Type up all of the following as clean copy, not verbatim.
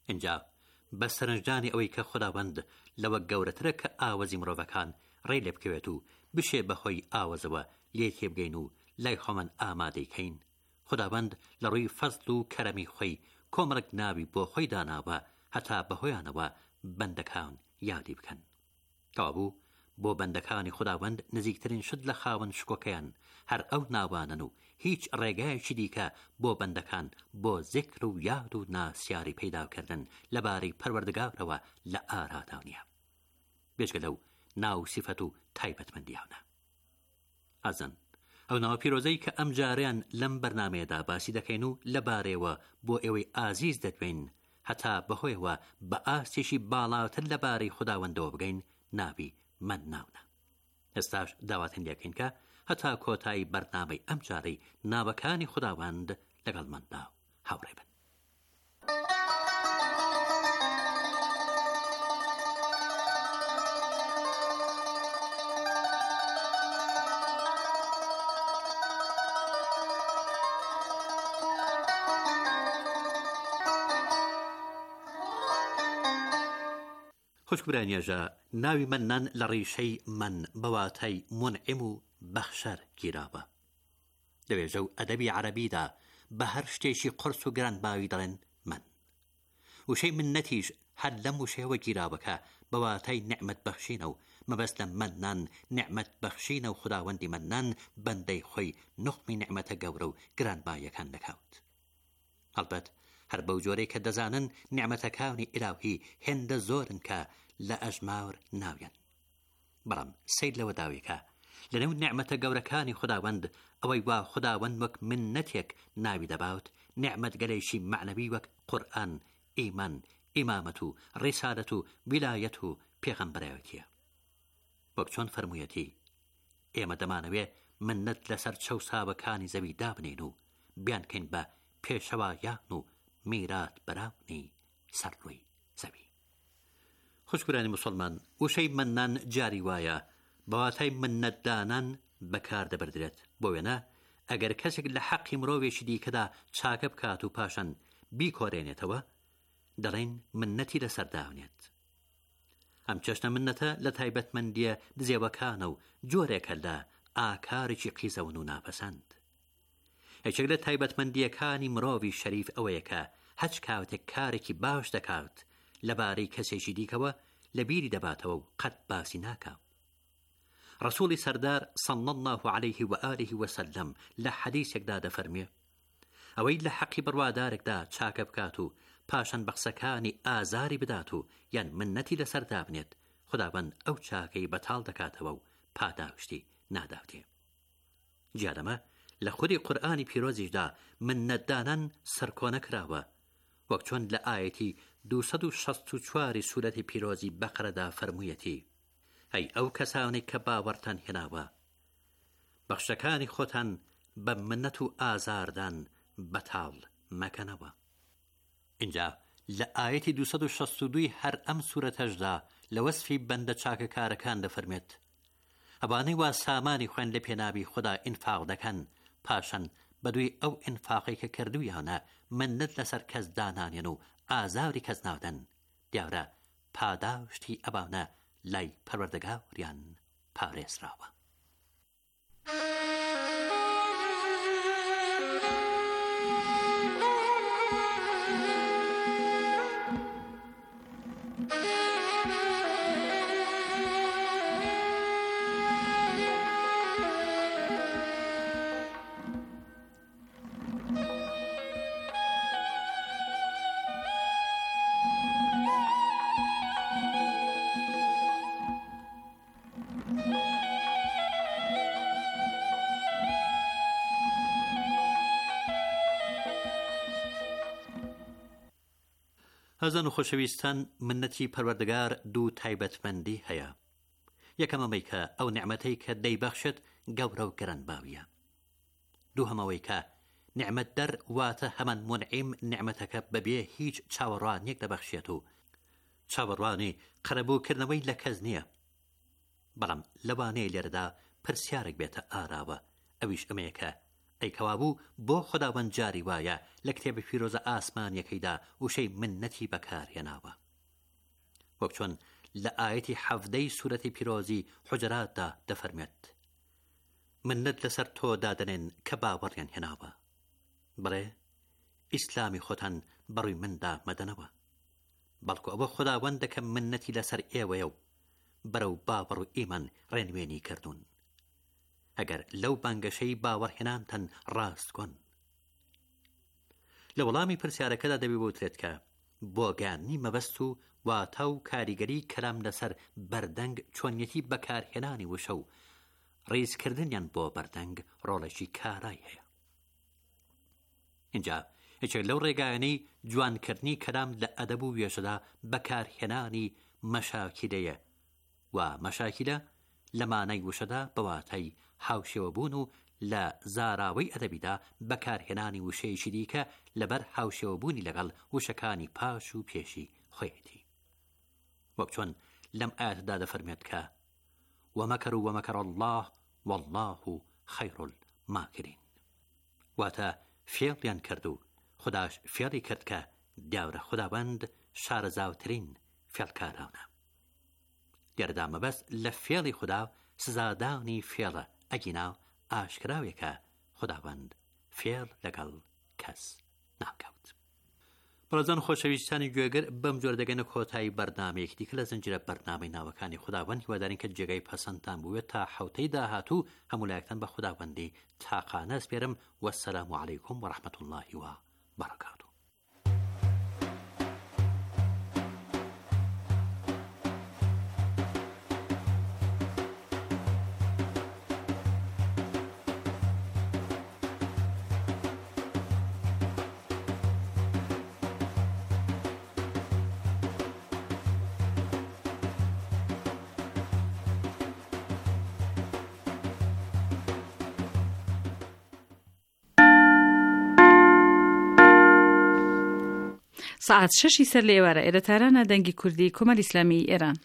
اینجا بە سەرنجدانی ئەوەی کە خوداوەند لەوە گەورەترە کە ئاوەزی مرۆڤەکان ڕێی لێ بکەوێت و بشێ بەهۆی ئاوەزەوە لێ تێبگەین و لای خۆمان ئامادەیکەین. خوداوەند لە ڕووی فەزل و کەرەمی خۆی کۆمەڵک ناوی بۆ خۆی داناوە هەتا بەهۆیانەوە بەندەکان یادی بکەن. کەوابوو بۆ بەندەکانی خوداوەند نزیکترین شت لە خاوەن شکۆکەیان هەر ئەو ناوانن و هیچ ڕێگایەکی دیکە بۆ بەندەکان بۆ ذیکر و یاد و ناسیاری پەیداکردن لەبارەی پەروەردگارەوە لە ئارادا نییە بێجگە لەو ناو سیفەت و تایبەتمەندیانە. ئازن ئەو ناوە پیرۆزەی کە ئەم جاریان لەم بەرنامەیەدا باسی دەکەین و لەبارەوە بۆ ئێوەی ئازیز دەدوێن هەتا بەهۆیەوە بە ئاستێکی باڵاتر لەبارەی خوداوەندەوە بگەین ناوی من ناونە. ئێستاش داواتن لێکەین کە هەتا کۆتایی بەرنامەی ئەم جارەی ناوەکانی خوداوەند لەگەڵماندا هاوڕێ بن. خوشکبرانیێژە ناوی منان لە ڕیشەی من بەواتای منعم و بەخشەر گیراوە. لە وێژە و ئەدەبی عەرەبیدا بە هەر شتێکی قرس و گرانباوی دەڵێن من. وشەی منەتیش هەر لەم وشەیەوە گیراوەکە بەواتای نعمەت بەخشینە و مەبەست لە منان نعمەت بەخشینە و خوداوەندی منان بەندەی خۆی نوخمی نعمەتە گەورە و گرانبایەکان دەکەوت. هەڵبەت هەر بەو جۆرەی کە دەزانن نعمەتەکانی ئیلاهی هێندە زۆرن کە لە ئەژماور ناویان. بەڵام سەیر لەوە داویکە لەنێو نعمەتە گەورەکانی خوداوەند ئەوەی وا خوداوەند وەک منەتێک ناوی دەباوت نعمەت گەلەیشی معنەوی وەک قورئان، ئیمان، ئیمامەت و ڕیسالەت و ویلایەت و پێغەمبەرایەتیە. وەک چۆن فەرموویەتی ئێمە دەمانەوێ منەت لەسەر چەو ساوەکانی زەوی دابنین و بیانکەین بە پێشەوایان و میرات بەراونی سەرڕووی زەوی. خوشکبرانی مسلمان وشەی منان جاری وایە بەواتای منەتدانان بەکار دەبردرێت بۆ وێنە ئەگەر کەسێک لە حەقی مرۆڤێکی دیکەدا چاکە بکات و پاشان بیکۆرێنێتەوە دەڵێن منەتی لەسەرداونێت. ئەم چەشنە منەتە لە تایبەتمەندیە دزێوەکانە و جۆرێکە لە ئاکارێکی قیزەون و ناپەسەند. هیچێک لە تایبەتمەندیەکانی مرۆڤی شەریف ئەوەیە کە هەچ کاتێک کارێکی باش دەکات لەبارەی کەسێکی دیکەوە لە بیری دەباتەوە و قەت باسی ناکات. ڕسوولی سەردار صلی الله عليه و آله وسلم لە حەدیثێکدا دەفەرمێ ئەوەی لە حەقی بڕوادارێکدا چاکە بکات و پاشان بەخسەکانی ئازاری بدات و یان منەتی لەسەردا بنێت خوداوەند ئەو چاکەی بەتاڵ دەکاتەوە و پاداشتی ناداوتێ. جادەمە لە خودی قورئانی پیرۆزیشدا منەتدانان سەرکۆنە کراوە وەک چۆن لە ئایەتی 264 سورەتی پیرۆزی بەقەرەدا فەرموویەتی ئەی ئەو کەسانی کە باوەڕتان هێناوە بەخشەکانی خۆتان بە منەت و ئازاردان بەتاڵ مەکەنەوە. اینجا لە ئایەتی 262 هەر ئەم سورەتەشدا لە وەسفی بەندە چاکەکارەکان دەفەرمێت ئەوانەی وا سامانی خوێن لە پێناوی خوددا ئینفاق دەکەن پاشان بەدوی ئەو ئینفاقی کە کردویانە منەت لەسەر کەس دانانێن و ئازاری کەس ناودەن دیارە پاداشتی ئەوانە لای پەروەردگاریان پارێزراوە. هەزان و خۆشەویستان منەتی پەروەردگار دوو تایبەتمەندی هەیە. یەکەم ئەمەی کە ئەو نعمەتەی کە دەیبەخشێت گەورە و گرانباویە. دووهەم ئەوەی کە نعمەت دەر واتە هەمان منعیم نعمەتەکە بەبێ هیچ چاوەڕوانێک دەبەخشێت و چاوەڕوانی قەرەبووکردنەوەی لە کەس نییە. بەڵام لەوانەیە لێرەدا پرسیارێک بێتە ئاراوە ئەویش ئەمەیە کە ئەیکەوابوو بۆ خوداوەند جاری وایە لە کتێبە پیرۆزە ئاسمانیەکەیدا وشەی منەتی بەکارهێناوە، وەک چۆن لە ئاەتی 17 سورەتی پیرۆزی حوجراتدا دەفەرمێت: منەت لەسەر تۆ دادەنێن کە باوەڕیان هێناوە، بڵێ ئیسلامی خۆتان بەڕووی مندا مەدەنەوە، بەڵکو ئەوە خوداوەندە کە منەتی لەسەر ئێوەیە و بەرەو باوەڕ و ئیمان ڕێنوێنی کردوون، ئەگەر لەو بانگەشەی باوەڕهێنانتان ڕاست کۆن. لە وەڵامی پرسیارەکەدا دەبێ بوترێت کە بۆ گەیاندنی مەبەست و واتە و کاریگەری کەلام لەسەر بەردەنگ چۆنیەتی بەکارهێنانی وشە و ڕێزکردنیان بۆ بەردەنگ ڕۆڵێکی کارای هەیە. اینجا یەکێک لەو ڕێگایانەی جوانکردنی کەلام لە ئەدەب و وێژەدا بەکارهێنانی مەشاکیلەیە، و مەشاکیلە لە مانای وشەدا بەواتای هاوشێوەبوون و لە زاراوەی ئەدەبیدا بەکارهێنانی وشەیەکی دیکە لەبەر هاوشێوەبوونی لەگەڵ وشەکانی پاش و پێشی خۆیەتی، وەک چۆن لەم ئاەتدا دەفەرمێت کە وەمەکەروا وەمەکەر الله والله خەیر الماکرین، واتە فێڵیان کرد و خوداش فێڵی کرد کە دیاورە خوداوەند شارەزاوترین فێڵکارانە. دیارەدا مەبەست لە فێڵی خوددا سزادانی فێڵە، ئەگینا ئاشکراوێکە خوداوەند فێڵ لەگەڵ کەس ناکەوت. بەڕێزان خۆشەویستانی گوێگر، بەم جۆرە دەگەنە کۆتایی بەرنامەیەکی دیکە لە زنجیرە بەرنامەی ناوەکانی خوداوەند. هیوادارین کە جێگەی پەسەندتان بووێت. تا حوتەی داهاتوو هەموو لایەکتان بە خوداوەندی تاقانە سپێرم. وەسەلام عەلەیکم وەڕەحمەتوڵڵاهی وبەرەکاتوه. ساعت 6 سەر لە ئێوارە ئێرەتارانە دەنگی کوردی کۆمەڵی ئیسلامی ئێران.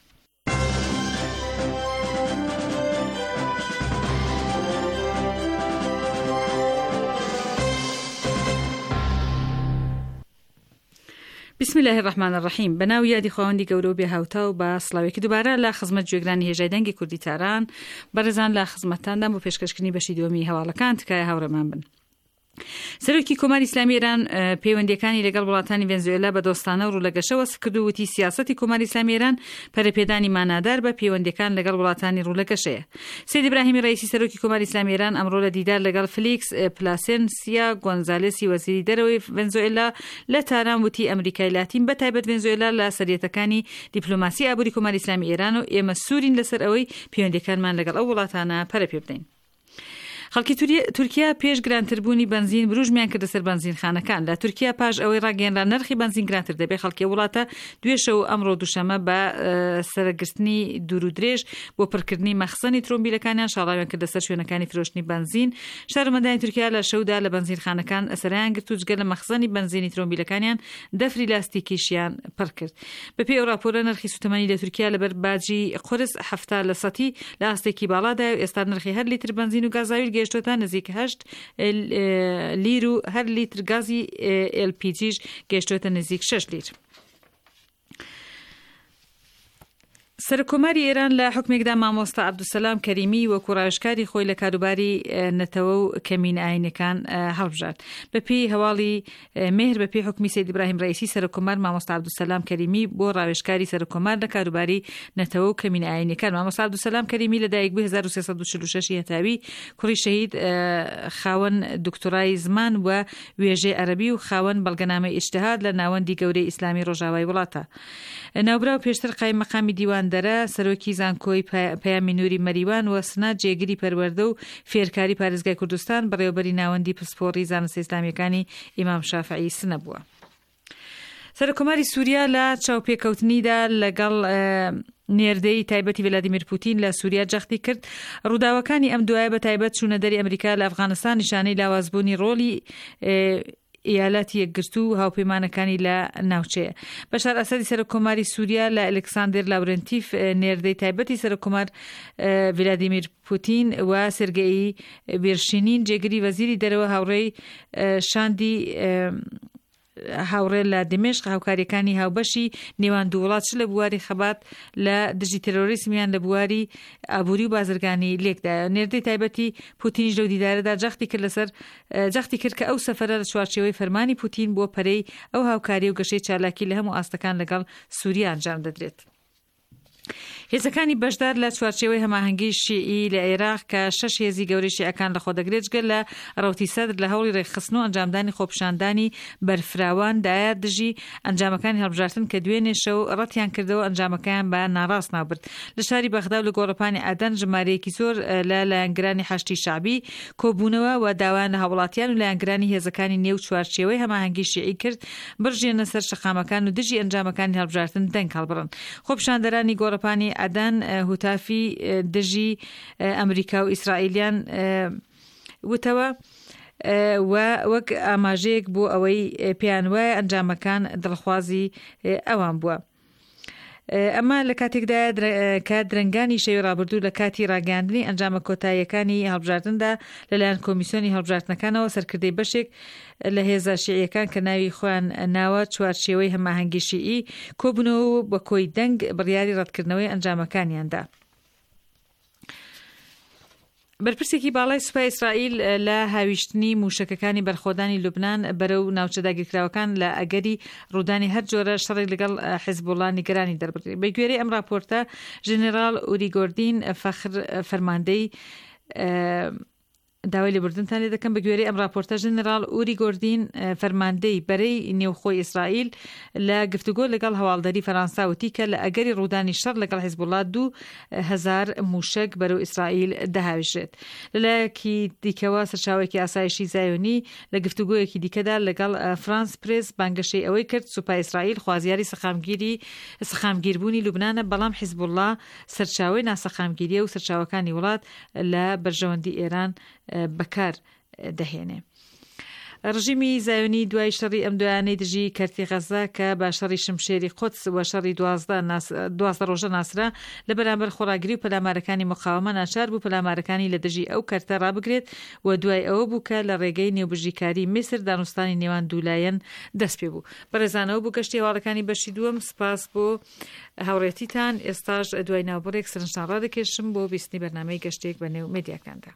بسم الله الرحمن الرحیم. بەناو یادی خواوەندی گەورە و بێهاوتا و بە سڵاوێکی دووبارە لە خزمەت گوێگرانی هێژای دەنگی کوردی تاران بەڕێزان لە خزمەتتاندا بۆ پێشکەشکردنی بەشی دووەمی هەواڵەکان تکایە هاوڕێمان بن. سەرۆکی کۆماری ئیسلامی ئێران پەیوەندیەکانی لەگەڵ وڵاتانی ڤێنزوێلا بە دۆستانە و ڕوولەگەشەوە کردو وتی سیاسەتی کۆماری ئیسلامی ئێران پەرەپێدانی مانادار بە پەیوەندیەکان لەگەڵ وڵاتانی ڕوولەگەشەیە. سید ئیبراهیمی ڕەئیسی سەرۆکی کۆماری ئیسلامی ئێران ئەمڕۆ لە دیدار لەگەڵ فلیکس پلاسێنسیا گۆنزالێسی وەزیری دەرەوەی ڤێنزوێلا لە تاران وتی ئەمریکای لاتین بەتایبەت ڤێنزوێلا لە سەرەتەکانی دیپلۆماسی ئابووری کۆماری ئیسلامی ئێران و ئێمە سوورین لەسەر ئەوەی پەیوەندیەکانمان لەگەڵ ئەو وڵاتانە پەرەپێ بدەین. خەڵکی تورکیا پێش گرانتربوونی بنزین بروژمیان کردە سەر بنزینخانەکان. لە تورکیا پاش ئەوەی ڕاگەیەنرا نرخی بنزین گرانتر دەبێت، خەڵکی وڵاتە دوێشەو ئەمڕۆ دووشەمە بە سەرگرتنی دوور و درێژ بۆ پڕکردنی مەخزنی ترۆمبیلەکانیان شاڵاویان کردە سەر شوێنەکانی فرۆشتنی بنزین. شارەمەندانی تورکیا لە شەودا لە بنزینخانەکان ئەسەرایان گرت و جگە لە مەخزنی بنزینی ترۆمبیلەکانیان دەفری لاستیکیشیان پڕ کرد. بەپێی ئەو راپۆرە نرخی سوتەمەنی لە تورکیا لەبەر باجی قورس 70% لە ئاستێکی باڵادا و ئێستا نرخی هەر لیتر بنزین و گازاویل گەیشتوتە نزیک 8 لیر و هەر لیتر گازی LPGش گەیشتوتە نزیک 6 لیر. سەرکۆماری ئێران لە حکمێکدا مامۆستا عەبدولسەلام کەریمی وەکو ڕاوێژکاری خۆی لە کاروباری نەتەوە و کەمین ئاینەکان هەڵبژارد. بەپێی هەواڵی مێهر بەپێی حکمی سید ئیبراهیم ڕەئیسی سەرکۆمار مامۆستا عەبدولسەلام کەریمی بۆ ڕاوێژکاری سەرکۆمار لە کاروباری نەتەوە و کەمین ئاینەکان. مامۆستا عەبدولسەلام کەریمی لە دایکبووی 1346 هەتاوی کوڕی شەهید خاوەن دکتۆرای زمان و وێژێ عەرەبی و خاوەن بەڵگەنامەی ئیجتیهاد لە ناوەندی گەورەی ئیسلامی ڕۆژاوای وڵاتە. ناوبرا و پێشتر قایم مەقامی دیوان دەرە سەرۆکی زانکۆی پەیامی نووری مەریوان و سنات جێگیری پەروەردە و فێرکاری پارێزگای کوردستان بەڕێوەبەری ناوەندی پسپۆڕی زانستی ئیسلامیەکانی ئیمام شافعی سنە بووە. سەرکۆماری سووریا لە چاوپێکەوتنیدا لەگەڵ نێردەی تایبەتی ڤلادیمیر پوتین لە سووریا جەختی کرد. ڕووداوەکانی ئەم دوایە بە تایبەت چوونەدەری ئەمریکا لە ئەفغانستان نیشانەی لاوازبوونی ڕۆلی ئیالەتی یەکگرتوو و هاوپەیمانەکانی لە ناوچەیە. بەشار ئەسەدی سەرۆکۆماری سووریا لە ئەلێکساندر لاورنتیف نێردەی تایبەتی سەرۆکۆمار ڤلادیمیر پوتین و سێرگێی بیرشینین جێگری وەزیری دەرەوە هاوڕێی شاندی هاوڕێ لە دمێشق هاوکاریەکانی هاوبەشی نێوان دوو وڵات لە بواری خەبات لە دژی تێرۆریسمیان لە بواری ئابووری و بازرگانی لێکدا. نێردەی تایبەتی پوتینیش لەو دیدارەدا جەختی کرد کە ئەو سەفەرە لە چوارچێوەی فەرمانی پوتین بۆ پەرەی ئەو هاوکاری و گەشەی چالاکی لە هەموو ئاستەکان لەگەڵ سووریا ئەنجام دەدرێت. هێزەکانی بەشدار لە چوارچێوەی هەماهەنگی شیعی لە عێراق کە 6 هێزی گەورەی شیعەکان لەخۆ دەگرێت گەل لە ڕەوتی سەدر لە هەوڵی ڕێکخستن و ئەنجامدانی خۆپیشاندانی بەرفراوان دایە دژی ئەنجامەکانی هەڵبژاردن کە دوێنێ شەو ڕەتیان کردەوە ئەنجامەکەیان بە ناڕاست ناوبرد. لە شاری بەغدا و لە گۆڕەپانی ئەدەن ژمارەیەکی زۆر لە لایەنگرانی حەشتی شعبی کۆبوونەوە و داوایان لە هاوڵاتیان و لایەنگرانی هێزەکانی نێو چوارچێوەی هەماهەنگی شیعی کرد بڕژێنە سەر شەقامەکان و دژی ئەنجامەکانی هەڵبژاردن دەنگ هەڵبڕن. خۆپیشاندەرانی گۆڕەپانی ئەدەن هوتافی دژی ئەمریکا و ئیسرائیلیان وتەوە و وەک ئاماژەیەک بۆ ئەوەی پێیان وایە ئەنجامەکان دڵخوازی ئەوان بووە. ئەمە لە کاتێکدا کە درنگانی شەوی ڕابردوو لە کاتی ڕاگەاندنی ئەنجامە کۆتاییەکانی هەڵبژاردندا لەلایەن کۆمیسیۆنی هەڵبژاردنەکانەوە سەرکردەی بەشێک لە هێزە شیعیەکان کە ناوی خۆیان ناوە چوارچێوەی هەماهەنگی شیعی کۆبوونەوە بە کۆی دەنگ بڕیاری ڕەتکردنەوەی ئەنجامەکانیاندا. بەرپرسێکی باڵای سوپای ئیسرائیل لە هاویشتنی موشکەکانی بەرخۆدانی لوبنان بەرەو ناوچەداگیرکراوەکان لە ئەگەری ڕوودانی هەر جۆرە شەڕێک لەگەڵ حیزبوڵڵا نیگەرانی دەربڕی. بە گوێرەی ئەم راپۆرتە ژێنێرال ئوریگۆردین فەخر فەرماندەی داوای لێبوردنتان لێ دەکەم. بە گوێرەی ئەم راپۆرتە ژێنێرال ئوریگۆردین فەرماندەی بەرەی نێوخۆی ئیسرائیل لە گفتوگۆ لەگەڵ هەواڵدەری فەرەنسا وتی کە لە ئەگەری ڕوودانی شەڕ لەگەڵ حیزبوڵڵا 2000 موشک بەرەو ئیسرائیل دەهاوێژێت. لەلایەکی دیکەوە سەرچاوێکی ئاسایشی زایۆنی لە گفتوگۆیەکی دیکەدا لەگەڵ فرانس پرێس بانگەشەی ئەوەی کرد سوپای ئیسرائیل خوازیاری سەخامگیربوونی لوبنانە، بەڵام حیزبوڵڵا سەرچاوەی ناسەخامگیریە و سەرچاوەکانی وڵات لە بەرژەوەندی ئێران بەکار دەهێنێ. ڕژیمی زایۆنی دوای شەڕی ئەم دویانەی دژی کەرتی غەزا کە بە شەڕی شمشێری قودس و شەڕی 12 ڕۆژە ناسرا لە بەرامبەر خۆراگری و پەلامارەکانی مقاومە ناچار بوو پەلامارەکانی لە دژی ئەو کەرتە ڕابگرێت و دوای ئەوە بوو کە لە ڕێگەی نێوبژیکاری میسر دانوستانی نێوان دوولایەن دەست پێ بوو. بەڕێزانەوە بوو گەشتی هەواڵەکانی بەشی دووەم. سپاس بۆ هاوڕێتیتان. ئێستاش دوای ناوبڕێک سەرنجتان ڕادەکێشم بۆ بیستنی بەرنامەی گەشتێک بە نێو مێدیاکاندا.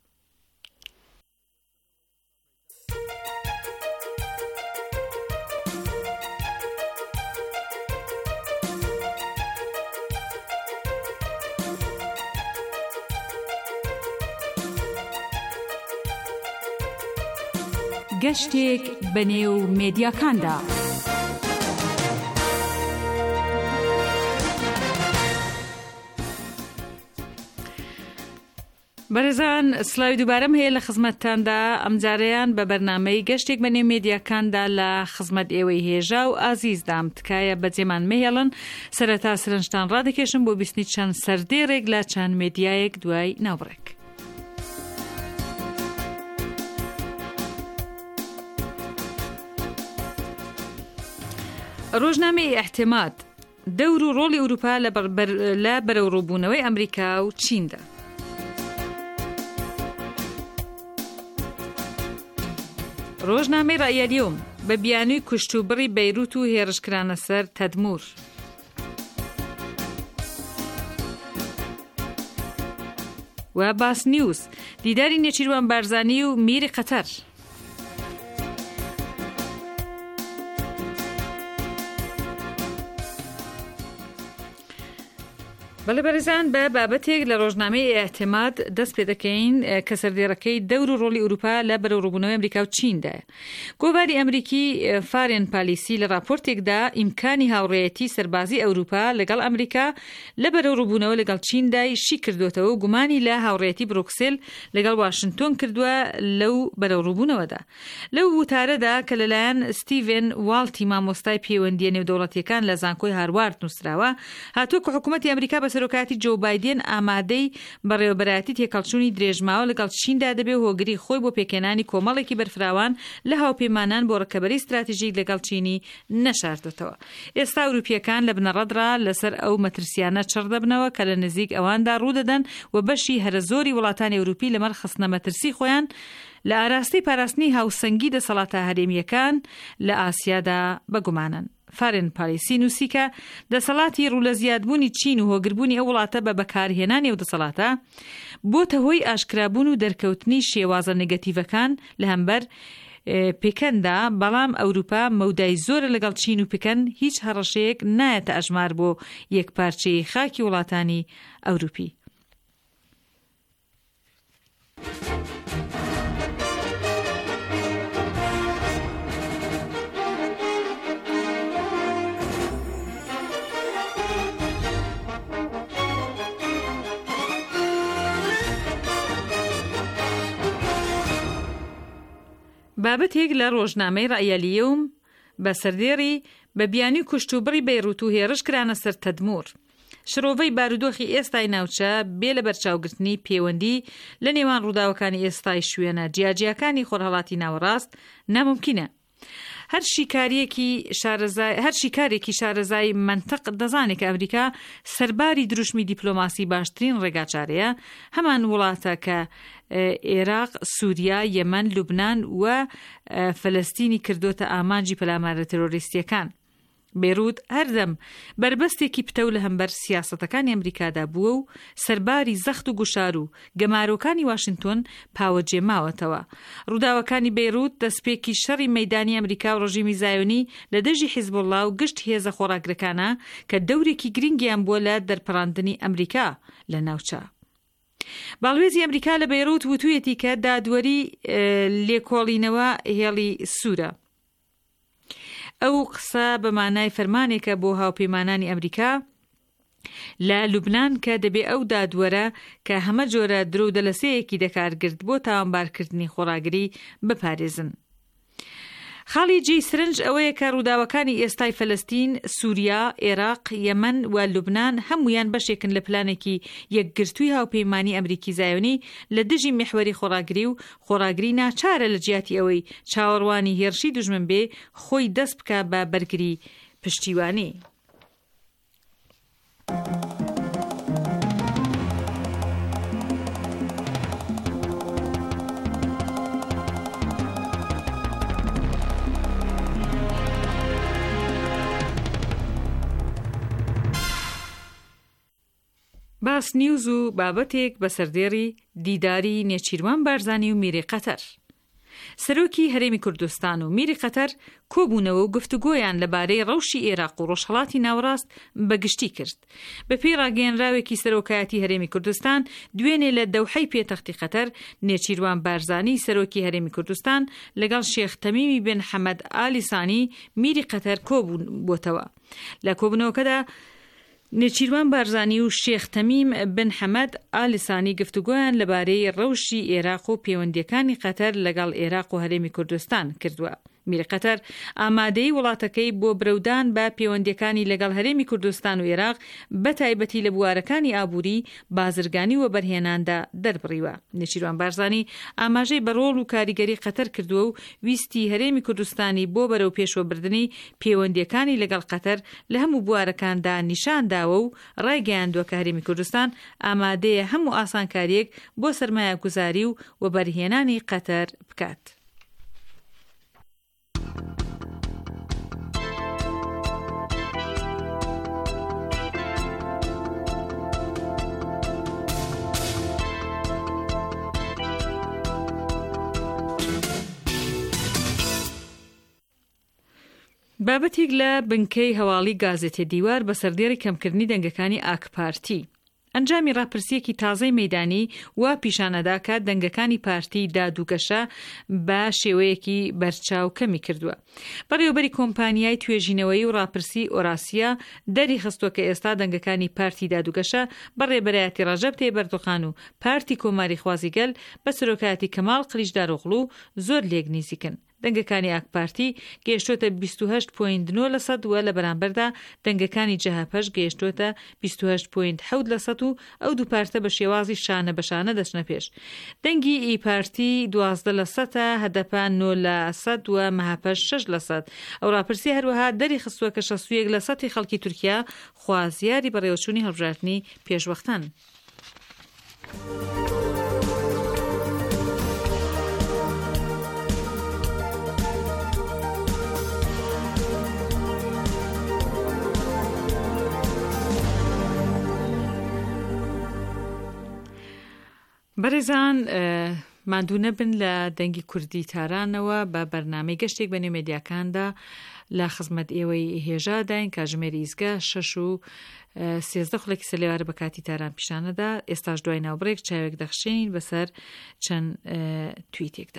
گەشتێک بەنێو مێدیاکاندا. بەرەزان سلاوی دووبارەم هەیە لە خزمەتتاندا. ئەمجارەیان بە بەرنامەی گەشتێک بەنێو مێدیاکاندا لە خزمەت ئێوەی هێژا و ئازیزدام تکایە بەجێمان مەهێڵن. سەرەتا سەرنجتان ڕادەکێشم بۆ بیستنی چەند سەردێڕێک لە چەند مێدیایەک دوای ناوبڕێک. ڕۆژنامەی ئەحتیماد دەور و ڕۆڵی ئەوروپا لە بەرەوڕووبوونەوەی ئەمریکا و چیندا. ڕۆژنامەی ڕائیەلیۆم بە بیانووی کوشتوبڕی بەیروت و هێرشکرانە سەر تەدمور. و باس نیوز دیداری نێچیروان بارزانی و میری قەتەر. بەڵێ بەرزان بە بابەتێک لە ڕۆژنامەی ئەحتیماد دەست پێ دەکەین کە سەردێڕەکەی دەور و ڕۆڵی ئەوروپا لە بەرەوڕووبوونەوەی ئەمریکا و چیندایە. گۆڤاری ئەمریکی فارێن پالیسی لە راپۆرتێکدا ئیمکانی هاوڕێیەتی سەربازی ئەوروپا لەگەڵ ئەمریکا لە بەرەوڕووبوونەوە لەگەڵ چیندای شی کردوێتەوە و گومانی لە هاوڕێیەتی بروکسێل لەگەڵ واشنگتۆن کردووە لەو بەرەوڕووبوونەوەدا. لەو وتارەدا کە لەلایەن ستیڤن واڵتی مامۆستای پەیوەندیە نێودەوڵەتیەکان لە زانکۆی هاروارد نووسراوە هاتووە کە حکوومەتی ئەمریکا بە سەرۆکاتی جو بایدن ئامادەی بەڕێوەبەرایەتی تێکەڵچوونی درێژماوە لەگەڵ چیندا دەبێت هۆگری خۆی بۆ پێکێنانی کۆمەڵێکی بەرفراوان لە هاوپەیمانان بۆ ڕەکەبەری استراتیژیک لەگەڵ چینی نەشاردێتەوە. ئێستا ئەوروپیەکان لە بنەڕەترا لەسەر ئەو مەترسیانە چڕ دەبنەوە کە لە نزیک ئەواندا ڕوودەدەن و بەشی هەرە زۆری وڵاتانی ئەوروپی لەمەر خستنە مەترسی خۆیان لە ئاراستی پاراستنی هاوسەنگی دەسەڵاتە هەرێمیەکان لە ئاسیادا بەگومانن. فارن پالیسی نووسیکە دەسەڵاتی ڕوو لە زیادبوونی چین و هۆگربوونی ئەو وڵاتە بە بەکارهێنانی ئەو دەسەڵاتە بۆتە هۆی ئاشکرابوون و دەرکەوتنی شێوازە نێگەتیڤەکان لە هەمبەر پێکەندا، بەڵام ئەوروپا مەودای زۆرە لەگەڵ چین و پێکەن هیچ هەڕەشەیەک نایەتە ئەژمار بۆ یەکپارچەی خاکی وڵاتانی ئەوروپی. بابەتێک لە ڕۆژنامەی ڕائیەلیەوم بە سەردێڕی بە بیانی کوشت و بڕی بەیروت و هێرش کرانە سەر تەدمور. شرۆڤەی بارودۆخی ئێستای ناوچە بێ لە بەرچاوگرتنی پەیوەندی لە نێوان ڕووداوەکانی ئێستای شوێنە جیاجیەکانی خۆرهەڵاتی ناوەڕاست ناممکینە. هەر شیکارێکی شارەزای منتق دەزانێت کە ئەمریکا سەرباری دروشمی دیپلۆماسی باشترین ڕێگاچارەیە هەمان وڵاتە کە عێراق، سووریا، یەمەن، لوبنان و فەلەستینی کردوتە ئامانجی پەلامارە تەرۆریستیەکان. بێروت هەردەم بربەستێکی پتە لە هەمبەر سیاسەتەکانی ئەمریکادا بووە و سەرباری زەخت و گوشار و گەمارۆکانی واشنگتۆن پاوەجێماوەتەوە. ڕووداوەکانی بێروت دەستپێکی شەڕی مەیدانی ئەمریکا و ڕژیمی زایۆنی لە دژی حیزبوڵڵا و گشت هێزە خۆراکرەکانە کە دەورێکی گرنگیان بووە لە دەرپەڕاندنی ئەمریکا لە ناوچە. باڵوێزی ئەمریکا لە بێروت وتوویەتی کە دادوەری لێکۆڵینەوە هێڵی سوورە. ئەو قسە بە مانای فەرمانێکە بۆ هاوپەیمانانی ئەمریکا لە لوبنان کە دەبێ ئەو دادوەرە کە هەمە جۆرە درۆ دەلەسەیەکی دەکارگرت بۆ تاوانبارکردنی خۆراگری بپارێزن. خاڵی جێی سرنج ئەوەیە کە ڕووداوەکانی ئێستای فەلەستین، سووریا، عێراق، یەمەن و لوبنان هەمویان بەشێکن لە پلانێکی یەکگرتووی هاوپەیمانی ئەمریکی زایۆنی لە دژی میحوەری خۆراگری و خۆراگری ناچارە لە جیاتی ئەوەی چاوەڕوانی هێرشی دوژمن بێ خۆی دەست بکە بە بەرگری پشتیوانی. باس نیوز و بابەتێک بە سەردێڕی دیداری نێچیروان بارزانی و میری قەتەر. سەرۆکی هەرێمی کوردستان و میری قەتەر کۆبوونەوە و گفتوگۆیان لەبارەی ڕەوشی عێراق و ڕۆژهەڵاتی ناوەڕاست بەگشتی کرد. بەپێی ڕاگەیەنراوێکی سەرۆکایەتی هەرێمی کوردستان دوێنێ لە دەوحەی پێتەختی قەتەر نێچیروان بارزانی سەرۆکی هەرێمی کوردستان لەگەڵ شێخ تەمیمی بن حەمەد ئالی سانی میری قەتەر کۆبوونەوە. لە کۆبوونەوەکەدا نێچیروان بارزانی و شێخ تەمیم بن حەمەد ئالی سانی گفتوگۆیان لەبارەی ڕەوشی عێراق و پەیوەندیەکانی قەتەر لەگەڵ عێراق و هەرێمی کوردستان کردووە. میری قەتەر ئامادەی وڵاتەکەی بۆ برەودان بە پەیوەندیەکانی لەگەڵ هەرێمی کوردستان و عێراق بە تایبەتی لە بوارەکانی ئابووری، بازرگانی و بەرهێناندا دەربڕیوە. نێچیروان بارزانی ئاماژەی بە ڕۆڵ و کاریگەری قەتەر کردووە و ویستی هەرێمی کوردستانی بۆ بەرەو پێشوەبردنی پەیوەندیەکانی لەگەڵ قەتەر لە هەموو بوارەکاندا نیشانداوە و ڕایگەیاندووە کە هەرێمی کوردستان ئامادەیە هەموو ئاسانکاریەک بۆ سەرمایەگوزاری و بەرهێنانی قەتەر بکات. بابەتێک لە بنکەی هەواڵی گازێتێ دیوار بە سەردێڕی کەمکردنی دەنگەکانی ئاکپارتی. ئەنجامی ڕاپرسیەکی تازەی مەیدانی وا پیشانەدا کە دەنگەکانی پارتی دادوگەشە بە شێوەیەکی بەرچاو کەمی کردووە. بەڕێوەبەری کۆمپانیای توێژینەوەی و ڕاپرسی ئۆراسیا دەری خستووە کە ئێستا دەنگەکانی پارتی دادوگەشە بەڕێبەرایەتی ڕەجەب تەیب ئەردۆغان و پارتی کۆماری خوازیگەل بە سەرۆکایەتی کەماڵ قلیچداروغڵو زۆر لێک نزیکن. دەنگەکانی ئاکپارتی گەیشتۆتە 28.9% و لە بەرامبەردا دەنگەکانی جەهاپەش گەیشتۆتە 28.7% و ئەو دوو پارتە بە شێوازی شانە بەشانە دەچنە پێش. دەنگی ئی پارتی 12% هەدەپە 9% و مەهاپەش 6%. ئەو راپرسی هەروەها دەری خستووە کە 61% خەڵکی تورکیا خوازیاری بەڕێوەچوونی هەڵبژاردننی پێشوەختان. بەڕێزان ماندوو نەبن لە دەنگی کوردی تارانەوە بە بەرنامەی گەشتێک بە نێو مێدیاکاندا لە خزمەت ئێوەی هێژاداین کاژمێری ئیزگا 6 و 13 خولێکی سەلێوارە بە کاتی تاران پیشانەدا. ئێستاش دوای ناوبڕێک چاوێک دەخشێنین بەسەر چەند تویتێکدا.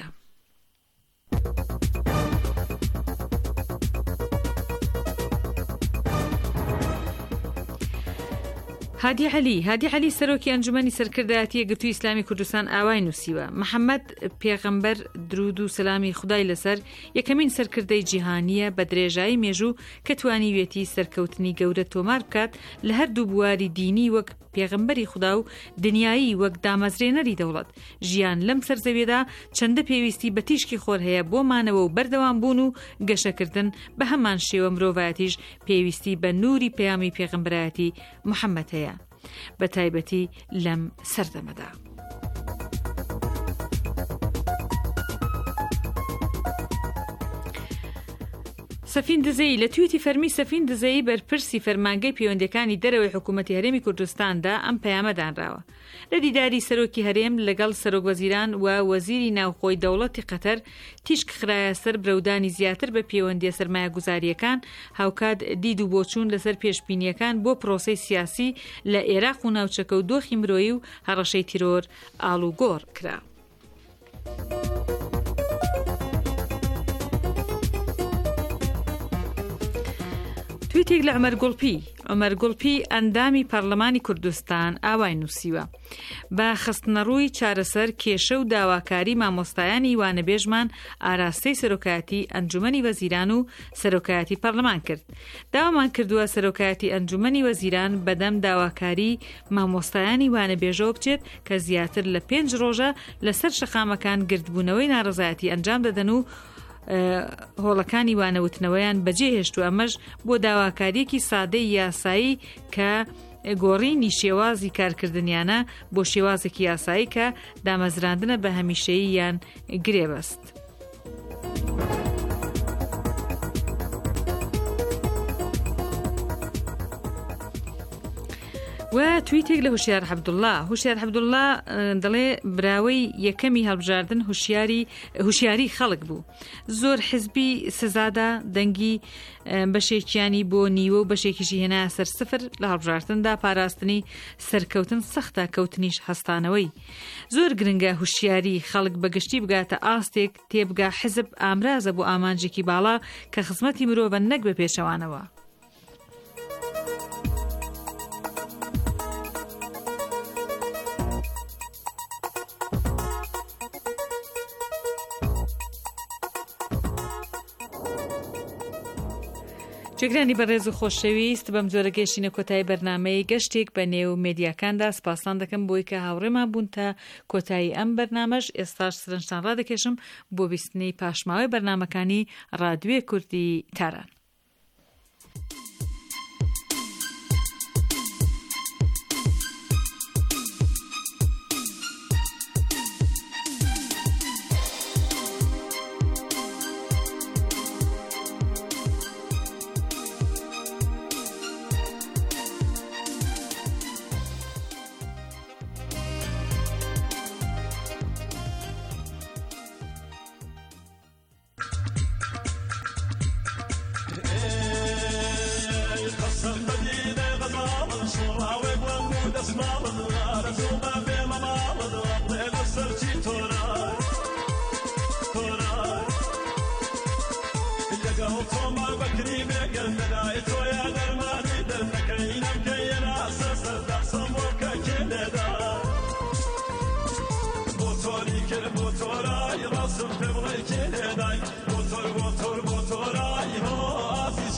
هادی عەلی سەرۆکی ئەنجومەنی سەرکردایەتی یەکگرتووی ئیسلامی کوردستان ئاوای نووسیوە: محەممەد پێغەمبەر درود و سەلامی خودای لەسەر یەکەمین سەرکردەی جیهانیە بە درێژایی مێژوو کە توانیوێتی سەرکەوتنی گەورە تۆمار بکات لە هەردوو بواری دینی وەک پێغەمبەری خوددا و دنیایی وەک دامەزرێنەری دەوڵەت. ژیان لەم سەرزەویەدا چەندە پێویستی بە تیشکی خۆر هەیە بۆ مانەوە و بەردەوام بوون و گەشەکردن بە هەمان شێوە مرۆڤایەتیش پێویستی بە نووری پەیامی پێغەمبەرایەتی محەممەد هەیە، بە تایبەتی لەم سەردەمەدا. سەفین دزەی لە تویتی فەرمی سەفین دزەی بەرپرسی فەرمانگەی پەیوەندیەکانی دەرەوەی حکوومەتی هەرێمی کوردستاندا ئەم پەیامەدانراوە. لە دیداری سەرۆکی هەرێم لەگەڵ سەرۆکوەزیران و وەزیری ناوخۆی دەوڵەتی قەتەر تیشک خرایە سەر برەودانی زیاتر بە پەیوەندیە سەرمایە گوزاریەکان هاوکات دید و بۆچوون لەسەر پێشبینیەکان بۆ پرۆسەی سیاسی لە عێراق و ناوچەکە و دۆخی مرۆیی و هەڕەشەی تیرۆر ئاڵوگۆڕ کرا. تویتێک لە عومەر گوڵپی ئەندامی پەرلەمانی کوردستان ئاوای نووسیوە: بە خستنەڕووی چارەسەر کێشە و داواکاری مامۆستایانی وانەبێژمان ئاراستەی سەرۆکایەتی ئەنجومەنی وەزیران و سەرۆکایەتی پەرلەمان کرد. داوامان کردووە سەرۆکایەتی ئەنجومەنی وەزیران بەدەم داواکاری مامۆستایانی وانەبێژەوە بچێت کە زیاتر لە 5 ڕۆژە لەسەر شەقامەکان گردبوونەوەی ناڕەزایەتی ئەنجام دەدەن و هۆڵەکانی وانەوتنەوەیان بەجێهێشت و ئەمەش بۆ داواکاریەکی سادەی یاسایی کە گۆڕینی شێوازی کارکردنیانە بۆ شێوازێکی یاسایی کە دامەزراندنە بە هەمیشەیی یان گرێبەست. و تویتێک لە هوشیار عەبدوڵڵا دەڵێ براوەی یەکەمی هەڵبژاردن هوشیاری خەڵک بوو. زۆر حزبی سزادا دەنگی بەشێکیانی بۆ نیوە و بەشێکیشی هێنا سەر سفر لە هەڵبژاردندا پاراستنی سەرکەوتن سەختە، کەوتنیش هەستانەوەی. زۆر گرنگە هوشیاری خەڵک بەگشتی بگاتە ئاستێک تێبگا حزب ئامرازە بۆ ئامانجێکی باڵا کە خزمەتی مرۆڤە نەک بە پێشەوانەوە. جێگرانی بەڕێز و خۆشەویست بەم جۆرە گەشتینە کۆتایی بەرنامەی گەشتێک بە نێو مێدیاکاندا سپاسان دەکەم بۆی کە هاوڕێمان بوون تا کۆتایی ئەم بەرنامەش. ئێستاش سرنجتان ڕادەکێشم بۆ بیستنی پاشماوەی بەرنامەکانی ڕادیۆی کوردی تاران.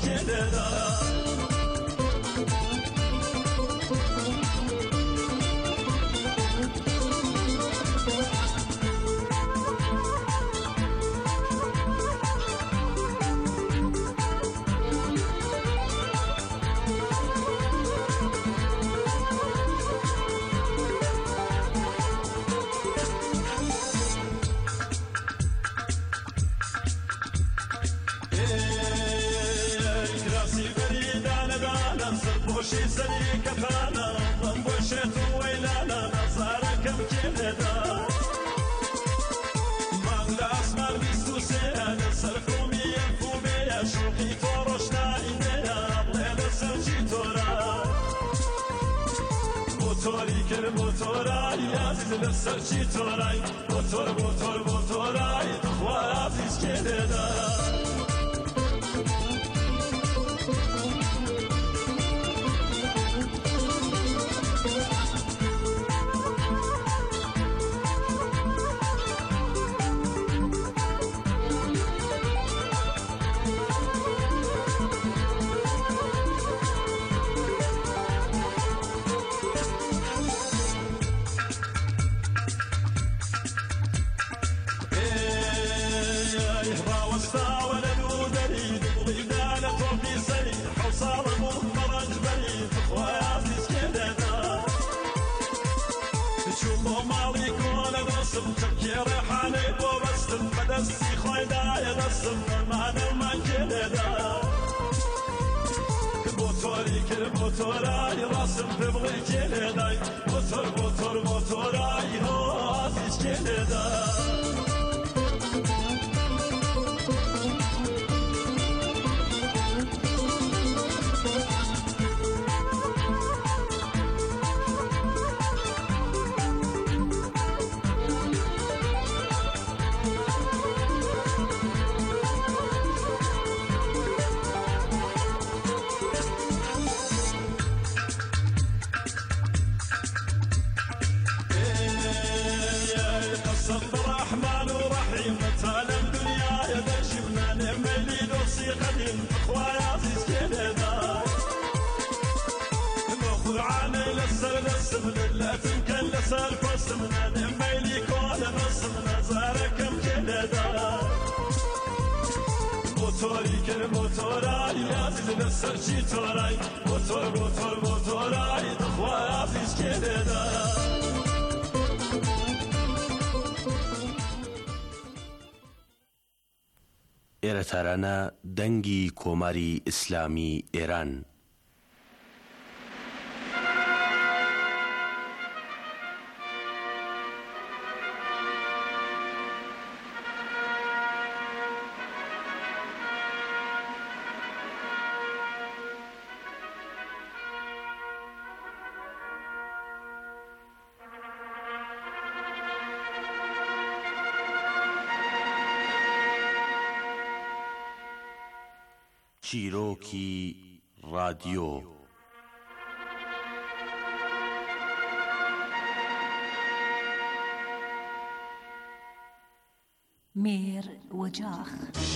سرچی تورای موتور موتور موتورای خواه فیز کنه دا موتورای راسم تبغي كله داي موتور موتور موتورای هو فيش كله داي سرچی تورای موتور موتور موتورای خواه فیز کنه دا ئێرەتارانە دەنگی کۆماری ئیسلامی ئێران چیرۆکی رادیۆ مێر وەجاخ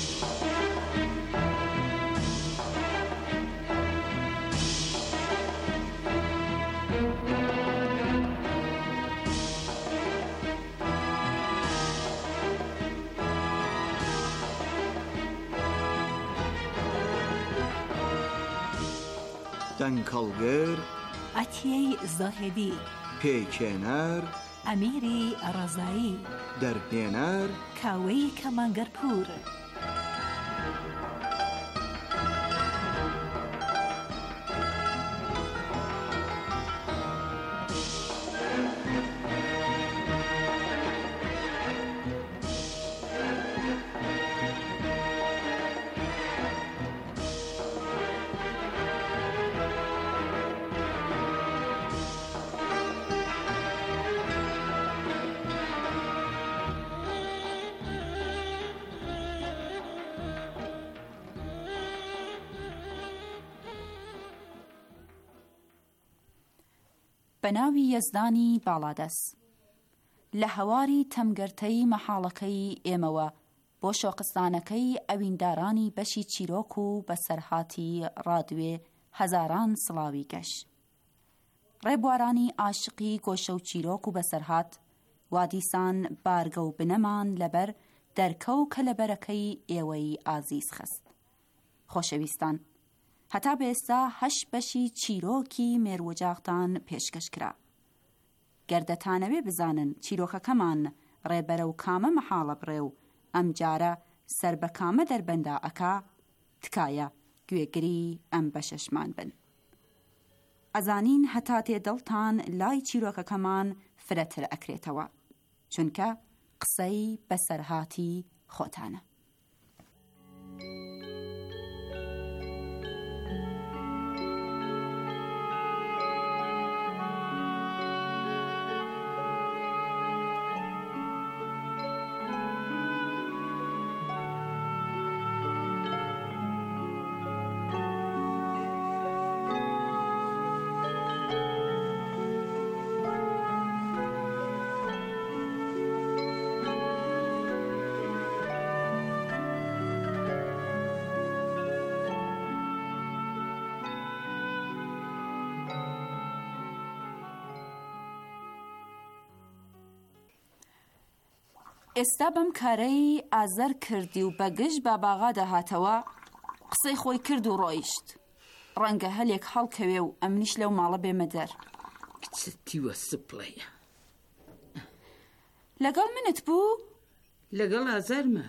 دەنگەڵگر ئەتیەی زاهێدی پێکێنەر ئەمیری ڕەزایی دەرهێنەر کاوەی کەمانگەرپور بەناوی یەزدانی باڵادەست لە هەواری تەمگەرتەی مەحاڵەکەی ئێمەوە بۆ شۆقستانەکەی ئەویندارانی بەشی چیرۆک و بەسەرهاتی ڕادوێ هەزاران سڵاوی گەشت. ڕێبوارانی عاشقی گۆشە و چیرۆک و بەسەرهات وا دیسان بارگە و بنەمان لەبەر دەرکەو کە لە بەرەکەی ئێوەی ئازیز خست. خۆشەویستان، هەتا بە ئێستا 8 بەشی چیرۆکی مێرووەجاغتان پێشکەش کرا. گەردەتانەوێ بزانن چیرۆکەکەمان ڕێبەرە و کامە مەحاڵە بڕێ و ئەم جارە سەر بە کامە دەربەندا ئەکا، تکایە گوێگری ئەم بەشەشمان بن. ئەزانین هەتا تێدڵتان لای چیرۆکەکەمان فرەتر ئەکرێتەوە، چونکە قسەی بەسەرهاتی خۆتانە. ئێستا بەم کارەی ئازەر کردی و بەگشت بە باغا دەهاتەوە، قسەی خۆی کرد و ڕۆیشت. ڕەنگە هەلێک هەڵکەوێ و ئەمنیش لەو ماڵە بێمە دەر. کچتیوە سپڵەیە. لەگەڵ منت بوو؟ لەگەڵ ئازارمە.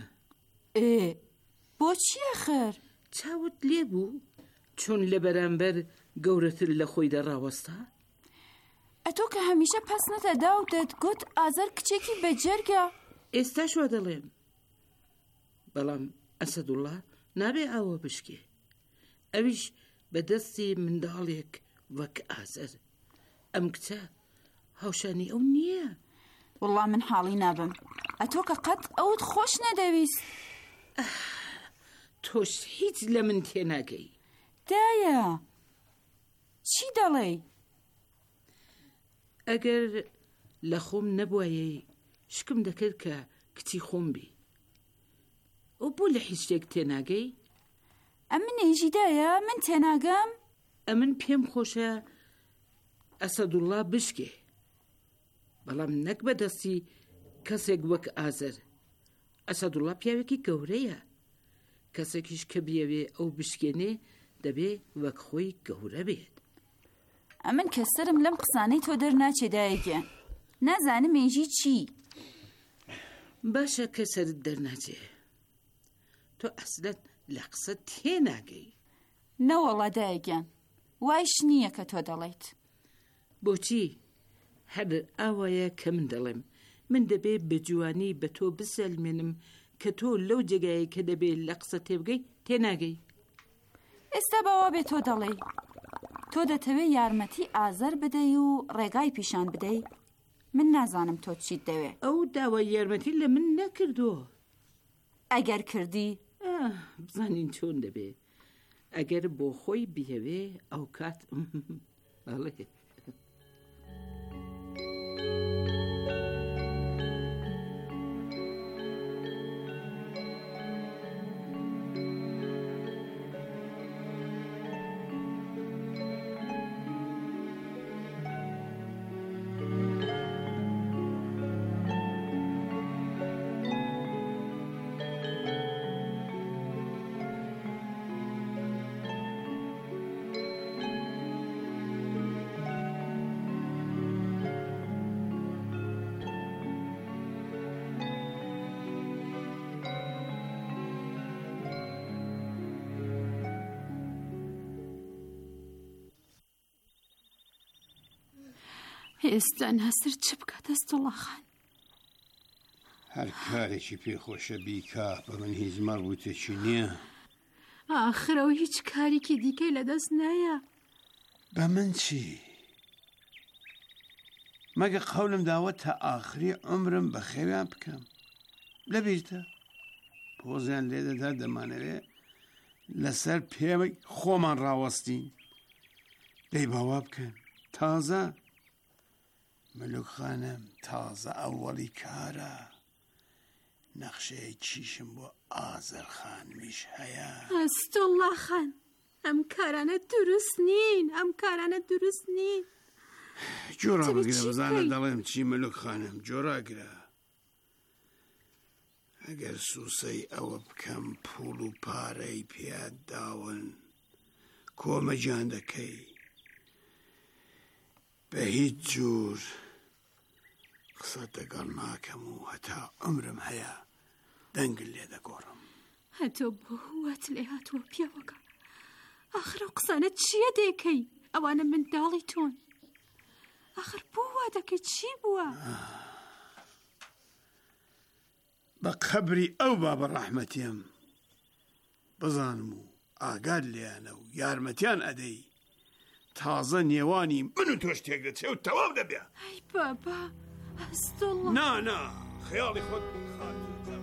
بۆچی ئەخر؟ چاوت لێ بوو چۆن لە بەرامبەر گەورەتر لە خۆی دەڕاوەستا؟ ئەتۆ کە هەمیشە پەس نەتەدا و دەتگوت ئازار کچێکی بەجەرگە. ئێستاش وا دەڵێم، بەڵام ئەسەدوڵڵا نابێ ئاوە بشکێ، ئەویش بەدەستی منداڵێک وەک ئازەر. ئەم کچە هاوشانی ئەو نییە. وەڵڵا من حاڵی نابم. ئەتۆ کە قەت ئەوت خۆش نەدەویست. تۆش هیچ لە من تێناگەی. دایە چی دەڵێ؟ ئەگەر لە خۆم نەبوایە شکم دەکرد کە کچی خۆم بی. ئەو بۆ لە هیچ شتێک تێناگەی؟ ئەمنێژی دایە من تێناگەم؟ ئەمن پێم خۆشە ئەسەدوڵڵا بشکێ، بەڵام نەک بەدەستی کەسێک وەک ئازەر. ئەسەدوڵڵا پیاوێکی گەورەیە، کەسێکیش کە بیەوێ ئەو بشکێنێ دەبێ وەک خۆی گەورە بێت. ئەمن کەسەرم لەم قسانەی تۆ دەرناچێ دایەگیان. نازانم ئێژی چی؟ باشە کە سەرت دەرناچێ، تۆ ئەسلەت لە قسە تێناگەی. نەوەڵا دایەگیان، وایش نییە کە تۆ دەڵێیت. بۆچی؟ هەر ئاوایە کە من دەڵێم من دەبێ بە جوانی بە تۆ بسەلمێنم کە تۆ لەو جێگایە کە دەبێ لە قسە تێبگەی تێناگەی. ئێستا باوا بێ تۆ دەڵێ تۆ دەتەوێ یارمەتی ئازەر بدەی و ڕێگای پیشان بدەی. من نازانم تۆ چیت دەوێ. ئەو داوای یارمەتی لە من نەکردووە. ئەگەر کردی؟ بزانین چۆن دەبێ. ئەگەر بۆ خۆی بیەوێ ئەو کات بەڵێ. ئێستا ناسر چ بکات ئەستوڵڵا خان؟ هەر کارێکی پێخۆشە بیکا، بە من هیچ مەربوتێکی نییە. ئاخرەوە هیچ کارێکی دیکەی لەدەست نایە. بە من چی؟ مەگە قەولم داوە تا ئاخری عمرم بە خێویان بکەم. لەبیرتە پۆزیان لێدەدا دەمانەوێ لەسەر پێوەی خۆمان ڕاوەستین. دەی باوا بکەن تازە مەلوک خانم، تازە ئەوەڵی کارە. نەخشەیە چیشم بۆ ئازەرخان میش هەیە. ئەستوڵڵا خان، ئەم کارانە دروست نین، ئەم کارانە دروست نین. جۆرا بگرە بزانە دەڵێم چی ملوک خانم، جۆراگرە. ئەگەر سووسەی ئەوە بکەم پوڵ و پارەی پێات داون کۆمەجان دەکەی، بە هیچ جور قسە دەگەڵ ناکەم و هەتا عمرم هەیە دەنگل لێ دەگۆڕم. هەتۆ بۆ هوات لێ هاتووە پیاوەکە. ئاخر ئەو قسانە چییە دەیکەی؟ ئەوانە منداڵی تۆن. ئاخر بۆ وا دەکەی؟ چی بووە؟ بە قەبری ئەو بابە ڕەحمەتیم بزانم و ئاگاد لێیانە و یارمەتیان ئەدەی تازە نێوانی من و تۆش تێک دەچێ و تەواو دەبێ. ئەی بابا ئەستوڵڵا. نا خەیاڵی خۆت خاتر.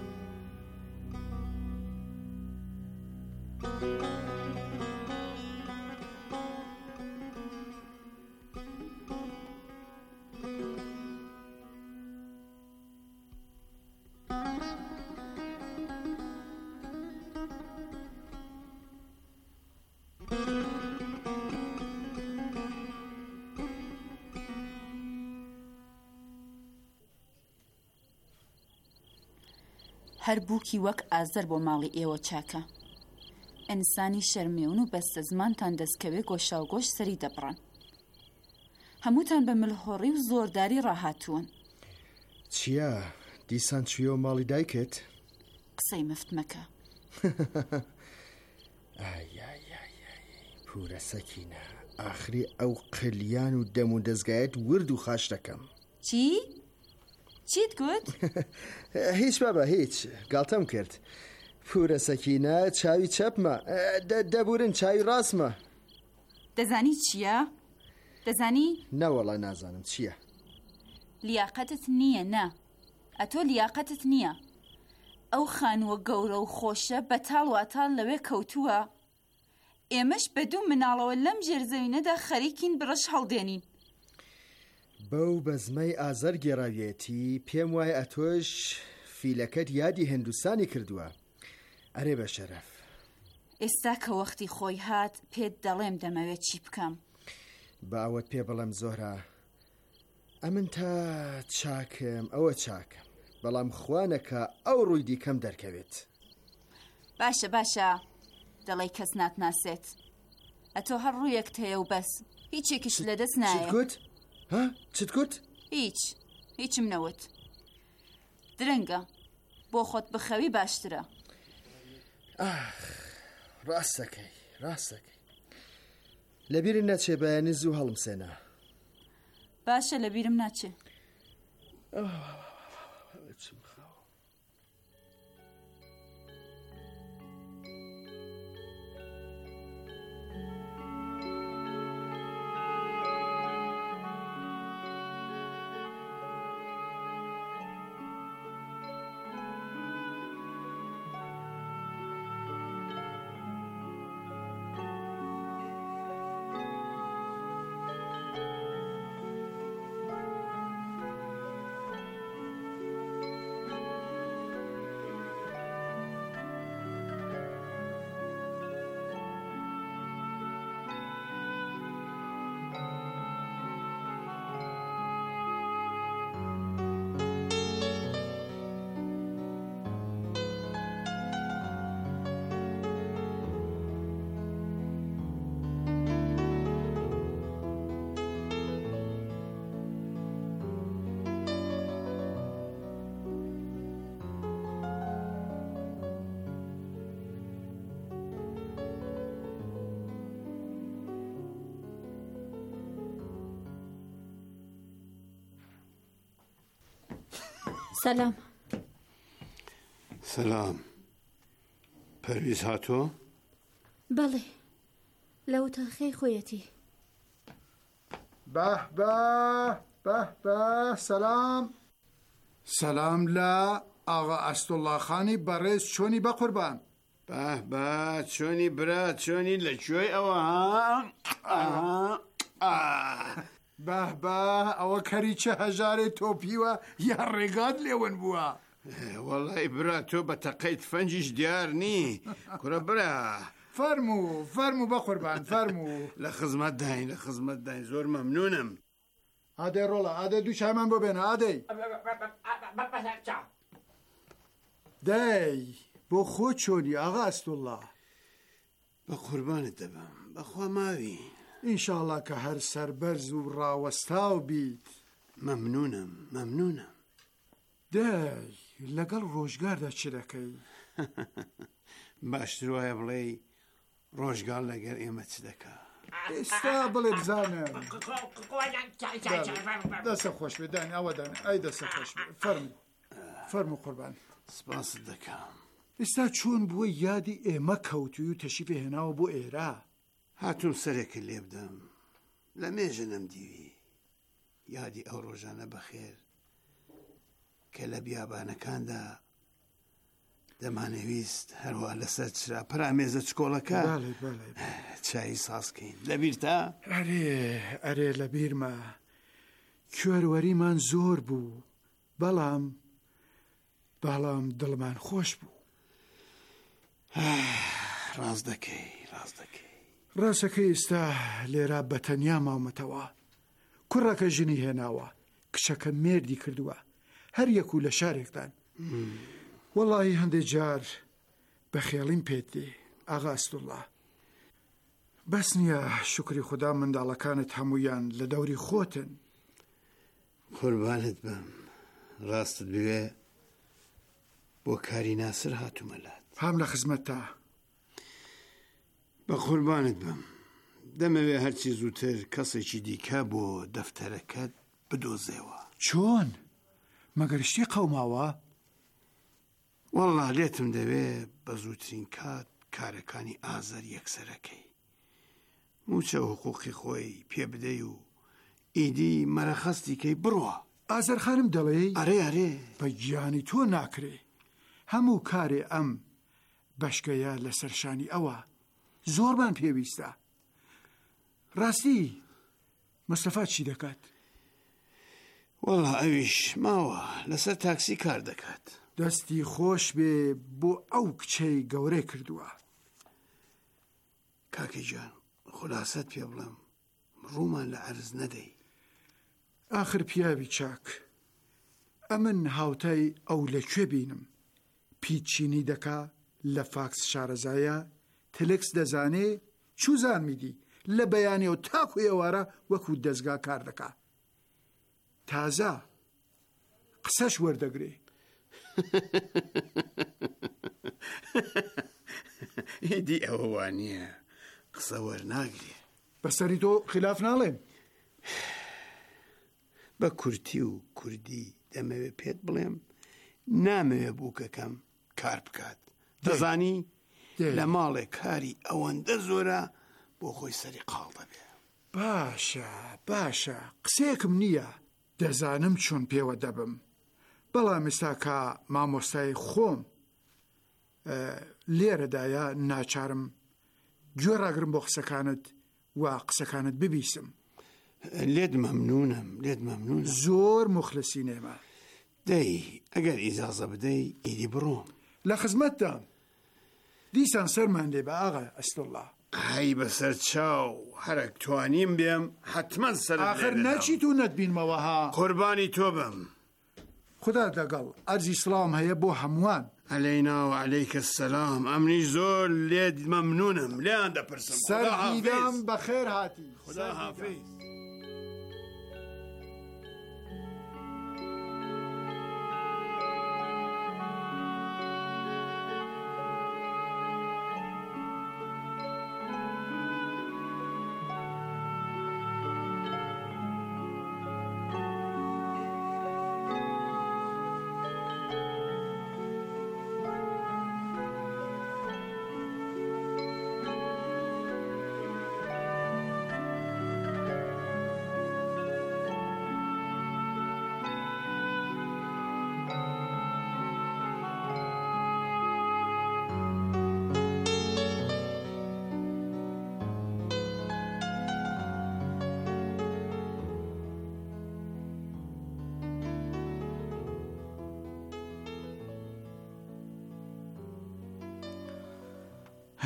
هەر بووکی وەک ئازەر بۆ ماڵی ئێوە چاکە. ئینسانی شەرمێون و بەستە زمانتان دەستکەوێ گۆشاوگۆش سەری دەبڕن. هەمووتان بە ملهۆڕی و زۆرداری ڕاهاتوون. چییە؟ دیسان چویەوە ماڵی دایکت؟ قسەی مفت مەکە. پورە سەکینە، ئاخری ئەو قلیان و دەم و دەستگایەت ورد و خاش دەکەم. چیت گوت؟ هیچ بابا هیچ، گاڵتەم کرد. پورە سەکینە چاوی چەپمە، دەبورن چاوی ڕاستمە. دەزانی چییە؟ دەزانی؟ نەوەڵا نازانم چییە. لیاقەتت نییە. نا ئەتۆ لیاقەتت نییە. ئەو خانووە گەورە و خۆشە بەتاڵ واتاڵ لەوێ کەوتووە. ئێمەش بە دوو مناڵەوە لەم ژێرزەوینەدا خەریکین بڕش هەڵدێنین. بەو بەزمەی ئازەر گێڕاویەتی پێم وایە ئەتۆش فیلەکەت یادی هندوستانی کردووە. ئەرێ بە شەرەف. ئێستا کە وەختی خۆی هات پێت دەڵێم دەمەوێت چی بکەم. باوەت پێ بەڵێم زۆرە. ئەمن تا چاکم ئەوە چاکم، بەڵام خوانەکە ئەو ڕووی دیکەم دەرکەوێت. باشە دەڵێ کەس ناتناسێت. ئەتۆ هەر ڕوویەکت هەیە و بەس، هیچێکیش لەدەست نایە. چیت گوت؟ چیت گوت؟ هیچم نەوت. درەنگە بۆ خۆت بخەوی باشترە. ڕاستەکەی لەبیرم نەچێ بەیانی زوو هەڵم سێنا. باشە لەبیرم ناچێ. سەلام. سەلام. پەرویز هاتۆ؟ بەڵێ لە وتەخەی خۆیەتی. بە سەلام. سەلام لە ئاغا ئەستوڵڵا خانی بەڕێز چۆنی بە قوربان. چۆنی برا چۆنی لەکوێی ئەوە ئەوە کەریچە هەژارێ تۆپیوە یا ڕێگات لێون بووە. وەڵی برا تۆ بە تەقەیت فەنجیش دیار نی کورە برا فەرموو بە قوربان فەرموو. لە خزمەت داین زۆر مەمنونم. ئادەی ڕۆڵە ئادەی دوو چامان بۆ بێنە ئادەی دەی بۆ خۆ چۆنی ئاغا ئەستوڵڵا؟ بە قوربانت دەبم بەخوا ماوی. ئینشاڵڵا کە هەر سەربەرز و ڕاوەستاو بیت. مەمنونم. دەی لەگەڵ ڕۆژگاردا چ دەکەی؟ باشتر وایە بڵێ ڕۆژگار لەگەر ئێمە چ دەکا؟ ئێستا بڵێ بزانم. دەسە خۆش بێ دانی ئەوە دانی ئەی دەسە خۆش بێ فەرموو قوربان. سپاست دەکەم. ئێستا چۆن بووە یادی ئێمە کەوتوی و تەشریفی هێناوە بۆ ئێرە؟ هاتووم سەرێکی لێ بدەم لە مێژە نەمدیوی یادی ئەو ڕۆژانە بەخێر کە لە بیابانەکاندا دەمانەویست هەروە لەسەر چرا پرامێزە چکۆڵەکە چایی ساسکەین لەبیرتە؟ ئەرێ لە بیرمە کوێروەریمان زۆر بوو بەڵام دڵمان خۆش بوو. ڕاست دەکەی ڕاستەکەی ئێستا لێرە بەتەنیا ماومەتەوە. کوڕەکە ژنی هێناوە کشەکە مێردی کردووە هەر یەکو لە شارێکدان. وەڵی هەندێک جار بە خێڵیم پێت دێ ئاغا ئەستوڵڵا. بەس نییە شکری خوددا منداڵەکانت هەمویان لە دەوری خۆتن. قوربانت بم ڕاستت بوێ بۆ کاری ناسر هاتوومەلات. هەم لە خزمەتتا. بە قوربانت بم دەمەوێ هەرچی زووتر کەسێکی دیکە بۆ دەفتەرەکەت بدۆزێەوە. چۆن؟ مەگەر شتی قەوماوە؟ وەڵا لێتم دەوێ بە زووترین کات کارەکانی ئازەر یەکسەرەکەی موچە حقوقی خۆی پێ بدەی و ئیدی مەرەخەستی کەی بڕوە. ئازەرخانم دەڵێ؟ ئەرێ بە گیانی تۆ ناکرێ. هەموو کارێ ئەم بەشکەیە لە سەرشانی ئەوە زۆرمان پێویستە. ڕاستی مستەفا چی دەکات؟ وەڵا ئەویش ماوە لەسەر تاکسی کار دەکات. دەستی خۆش بێ بۆ ئەو کچەی گەورەی کردووە. کاکەی جان خولاسەت پێ بڵم ڕوومان لە عەرز نەدەی. ئاخر پیاوی چاک ئەمن هاوتای ئەو لەکوێ بینم پیچینی دەکا لە فاکس شارەزایە تلکس دەزانێ چوزان میدی لە بەیانێ و تاکو ئێوارە وەکو دەستگا کار دەکا تازە قسەش وەردەگرێ. هیدی ئەوە وانییە قسە وەرناگرێ. بەسەری تۆ خلاف ناڵێن. بە کورتی و کوردی دەمەوێت پێت بڵێم نامەوێ بووکەکەم کار بکات. دەزانی لە ماڵێک کاری ئەوەندە زۆرە بۆ خۆی سەری قاڵ دەبێ. باشە قسێکم نییە دەزانم چۆن پێوە دەبم بەڵام ئێستا کە مامۆستای خۆم لێرەدایە ناچارم گوێڕاگرم بۆ قسەکانت و قسەکانت ببیسم. لێت مەمنونم زۆر مخلسی نێمە. دەی ئەگەر ئیزازە بدەی ئیدی بڕۆم. لە خزمەتتان دیسان سەرمان لێ بە ئاغا ئەستوڵڵا. هەی بەسەر چاو هەرەک توانیم بێم حتمما سەر ئاخر ناچیت و نەتبینمەوە ها. قوربانی تۆ بم. خدا دەگەڵ ئەرزی سڵام هەیە بۆ هەمووان. عەلەینا و عەلەیکە سەلام. ئەمنیش زۆر لێت مەمنونم لێیان دەپرسم. سەرگیدام بەخێر هاتی. خدا حافیز.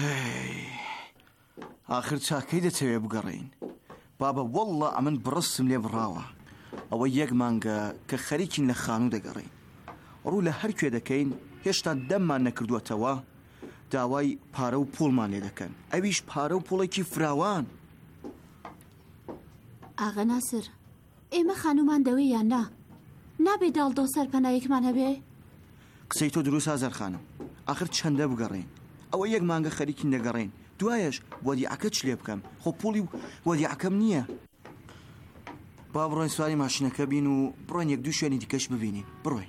آخر چاکەی دەتەوێ بگەڕین بابە وەڵڵا ئەمن بڕستم لێ بڕاوە ئەوە یەک مانگە کە خەریکین لە خانوو دەگەڕین ڕوو لە هەر کوێ دەکەین هێشتا دەممان نەکردووەتەوە داوای پارە و پوڵمان لێ دەکەن ئەویش پارە و پوڵێکی فراوان. ئاغا ناسر ئێمە خانومان دەوێ یان نا نابێ داڵدۆ سەرپەنایەکمان هەبێ؟ قسەی تۆ دروست ئازار خانم آخر چەندە بگەڕین ئەوە یەک مانگە خەریکین دەگەڕین دوایەش وەدیعەکە چ لێ بکەم خۆ پوڵی وەدیعەکەم نییە. با بڕۆین سواری ماشینەکە بین و بڕۆین یەک دوو شوێنی دیکەش ببینین بڕۆین.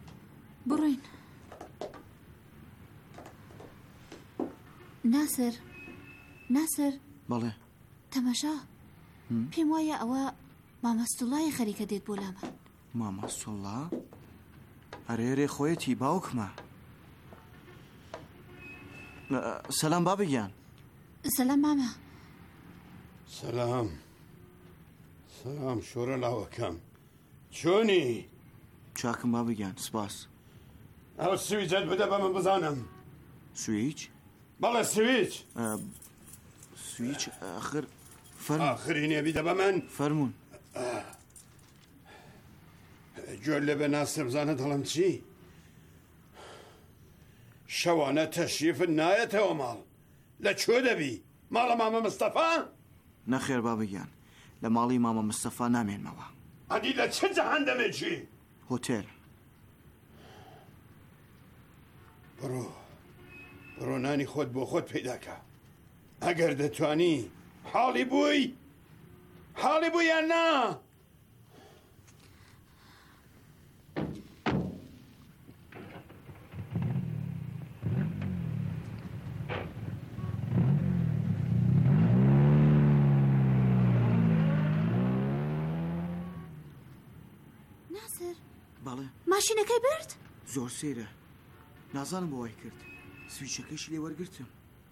ناسر بەڵێ تەماشا پێم وایە ئەوە مامەستوڵای خەریکە دێت بۆ لامان. مامەستوڵا؟ هەرێرێ خۆیەتی باوکمە. سەلام بابگیان. سەلام مامە. سەلام شۆرە لاوەکەم چۆنی؟ چاکم بابگیان سپاس. ئەو سویچەت بدە بە من بزانم. سویچ؟ بەڵێ سویچ ئاخر ئاخری نێ بیدە بە من فەرموون. گوێر لێ بە ناسر بزانە دەڵم چی؟ شەوانە تەشریفت نایەتەوە ماڵ لە کوێ دەبی؟ ماڵە مامە مستەفا؟ نەخێر بابگیان لە ماڵی مامە مستەفا نامێنمەوە. ئەدی لە چ جەهان دەمێکی؟ هۆتێل. بڕۆ نانی خۆت بۆ خۆت پەیداکە ئەگەر دەتوانی حاڵی بووی یان نا؟ ناسر بەڵێ ماشینەکەی برد؟ زۆر سێرە نازانم بۆ وای کرد سویچەکەیشی لێ وەرگرتم.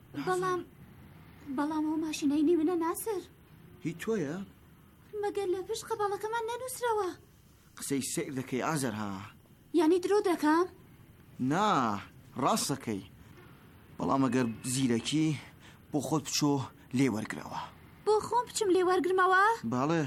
بەڵام ئەو ماشینەی نیونە ناسر. هی تۆیە؟ مەگەر لە پشت قەباڵەکەمان نەنووسرەوە. قسەی سیر دەکەی ئازەر ها؟ یانی درۆ دەکەم؟ نا ڕاست دەکەی بەڵام ئەگەر زیرەکی بۆ خۆت بچۆ لێ وەرگرەوە. بۆ خۆم بچم لێ وەرگرمەوە؟ باڵێ.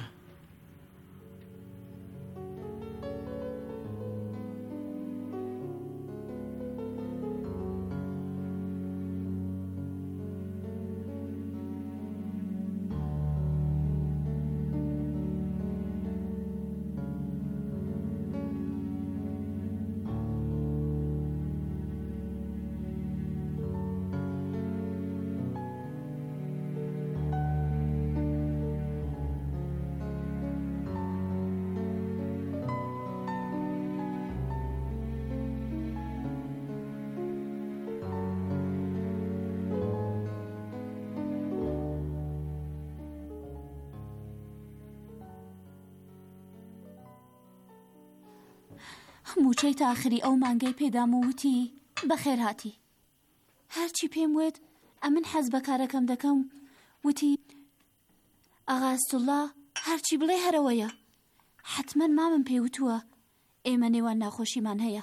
موچەی تا ئاخری ئەو مانگەی پێدام و وتی بەخێر هاتی. هەرچی پێم وێت ئەمن حەز بە کارەکەم دەکەم وتی ئاغا ئەستوڵا هەرچی بڵێ هەرەوەیە. حتمەن مامم پێوتووە ئێمە نێوان ناخۆشیمان هەیە.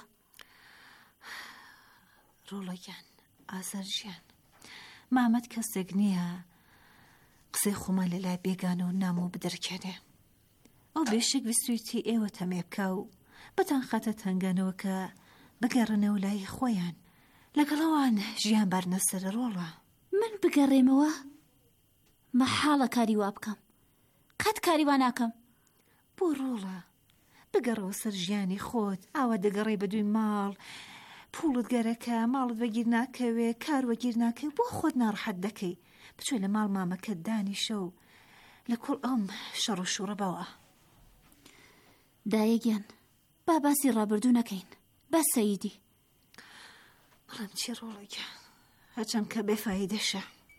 ڕۆڵەگیان ئازەرژیان مامەت کەسێک نییە قسەی خۆمان لە لای بێگانە و نام و بدەرکێنێ. ئەو بێشێک ویستویتی ئێوە تەمێ بکە و بەتان خاتە تەنگانەوە کە بگەڕنەوە لای خۆیان لەگەڵەوان ژیان بارنە سەرە ڕۆڵە. من بگەڕێمەوە مەحاڵە کاری وا بکەم قەت کاری وا ناکەم. بۆ ڕۆڵە بگەڕەوە سەر ژیانی خۆت ئاوا دەگەڕێ بە دوی ماڵ پوڵت گەرەکە ماڵت وەگیر ناکەوێ کار وەگیر ناکەوێ بۆ خۆت ناڕەحەت دەکەی بچۆی لە ماڵ مامەکەت دانیشە و لە کۆڵ ئەم شەڕ و شوڕە بەوە. دایەگیان با باسی ڕابردوو نەکەین بە سەیدی. بەڵام چی ڕۆڵێکە هەچەم کە بێفایدەشە.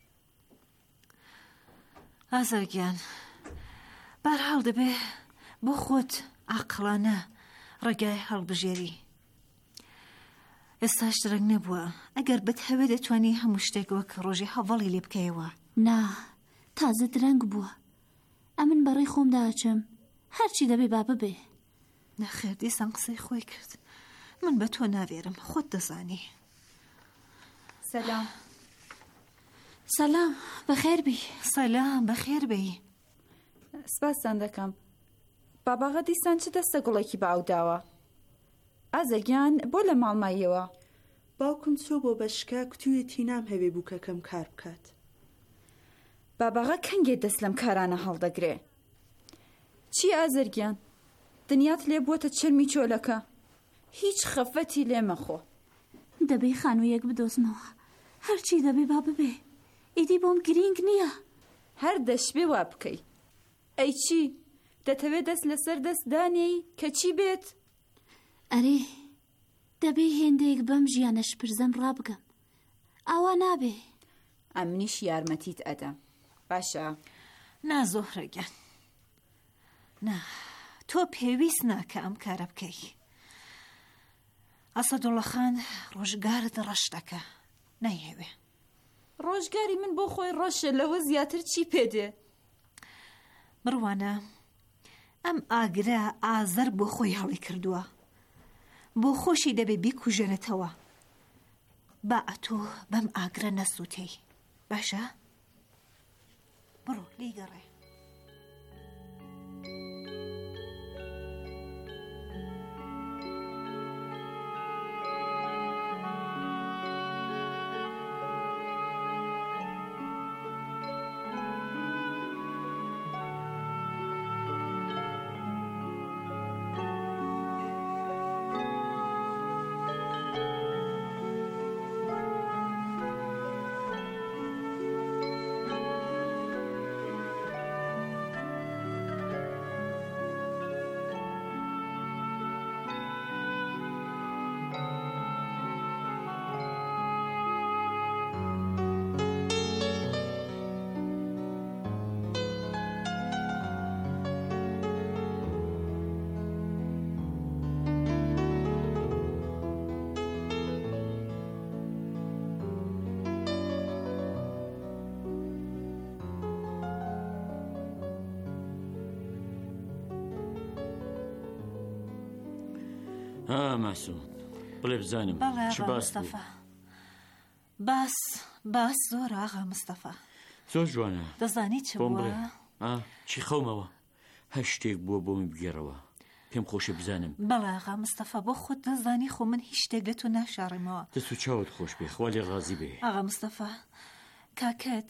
ئازارگیان بەرحاڵ دەبێ بۆ خۆت عاقڵانە ڕێگای هەڵبژێری. ئێستاش درەنگ نەبووە ئەگەر بت هەوێ دەتوانی هەموو شتێک وەک ڕۆژی هەڤەڵی لێ بکەیەوە. نا تازە درەنگ بووە ئەمن بەڕێی خۆم داچم هەرچی دەبێ با ببێ. نەخێر دیسان قسەی خۆی کرد من بە تۆ ناوێرم خۆت دەزانی. سەلام سەلام بەخێربی. سەلام بەخێربی. سپاسان دەکەم. باباغا دیسان چ دەستە گوڵێکی باو داوە؟ ئازەرگیان بۆ لە ماڵماییەوە. باوکم چۆ بۆ بەشکا کتوویەتی نام هەبێ بوو کەکەم کار بکات. باباغا کەنگێ دەست لەم کارانە هەڵدەگرێ. چی ئازەرگیان؟ دنیات لێ بووەتە چرمی چۆلەکە. هیچ خەفەتی لێ مەخۆ. دەبێ خانوویەک بدۆزمەوە. هەرچی دەبێ با ببێ. ئیدی بۆم گرنگ نییە. هەر دەشبێ وا بکەی. ئەی چی؟ دەتەوێت دەست لەسەر دەست دانێی کە چی بێت؟ ئەرێ دەبێ هێندێک بەم ژیانەش پرزەم ڕابگەم. ئاوا نابێ. ئەمنیش یارمەتیت ئەدەم. باشە. نا زۆهرەگیان. نا تۆ پێویست ناکە ئەم کارە بکەی. ئەسەدوڵەخان ڕۆژگارت ڕەش دەکە. نەیهەوێ. ڕۆژگاری من بۆ خۆی ڕەشە، لەوە زیاتر چی پێدێ؟ بڕوانە ئەم ئاگرە ئازەر بۆ خۆی هەڵی کردووە. بۆ خۆشی دەبێ بیکوژێنێتەوە. با ئەتۆ بەم ئاگرە نەسووتەی. باشە؟ بڕۆ لیگەڕێ. مەسوود بڵێ بزانم چ باس بوو؟ باس زۆر ئاغا مستەفا. زۆر جوانە. دەزانی چ بووە؟ چی خەومەوە؟ هەر شتێک بووە بۆمی بگێڕەوە. پێم خۆشە بزانم. بەڵێ ئاغا مستەفا بۆ خۆت دەزانی خۆ من هیچ شتێک لە تۆ ناشاڕێمەوە. دەست و چاوت خۆش بێ، خوا لێ ڕازی بێ. ئاغا مستەفا کاکەت.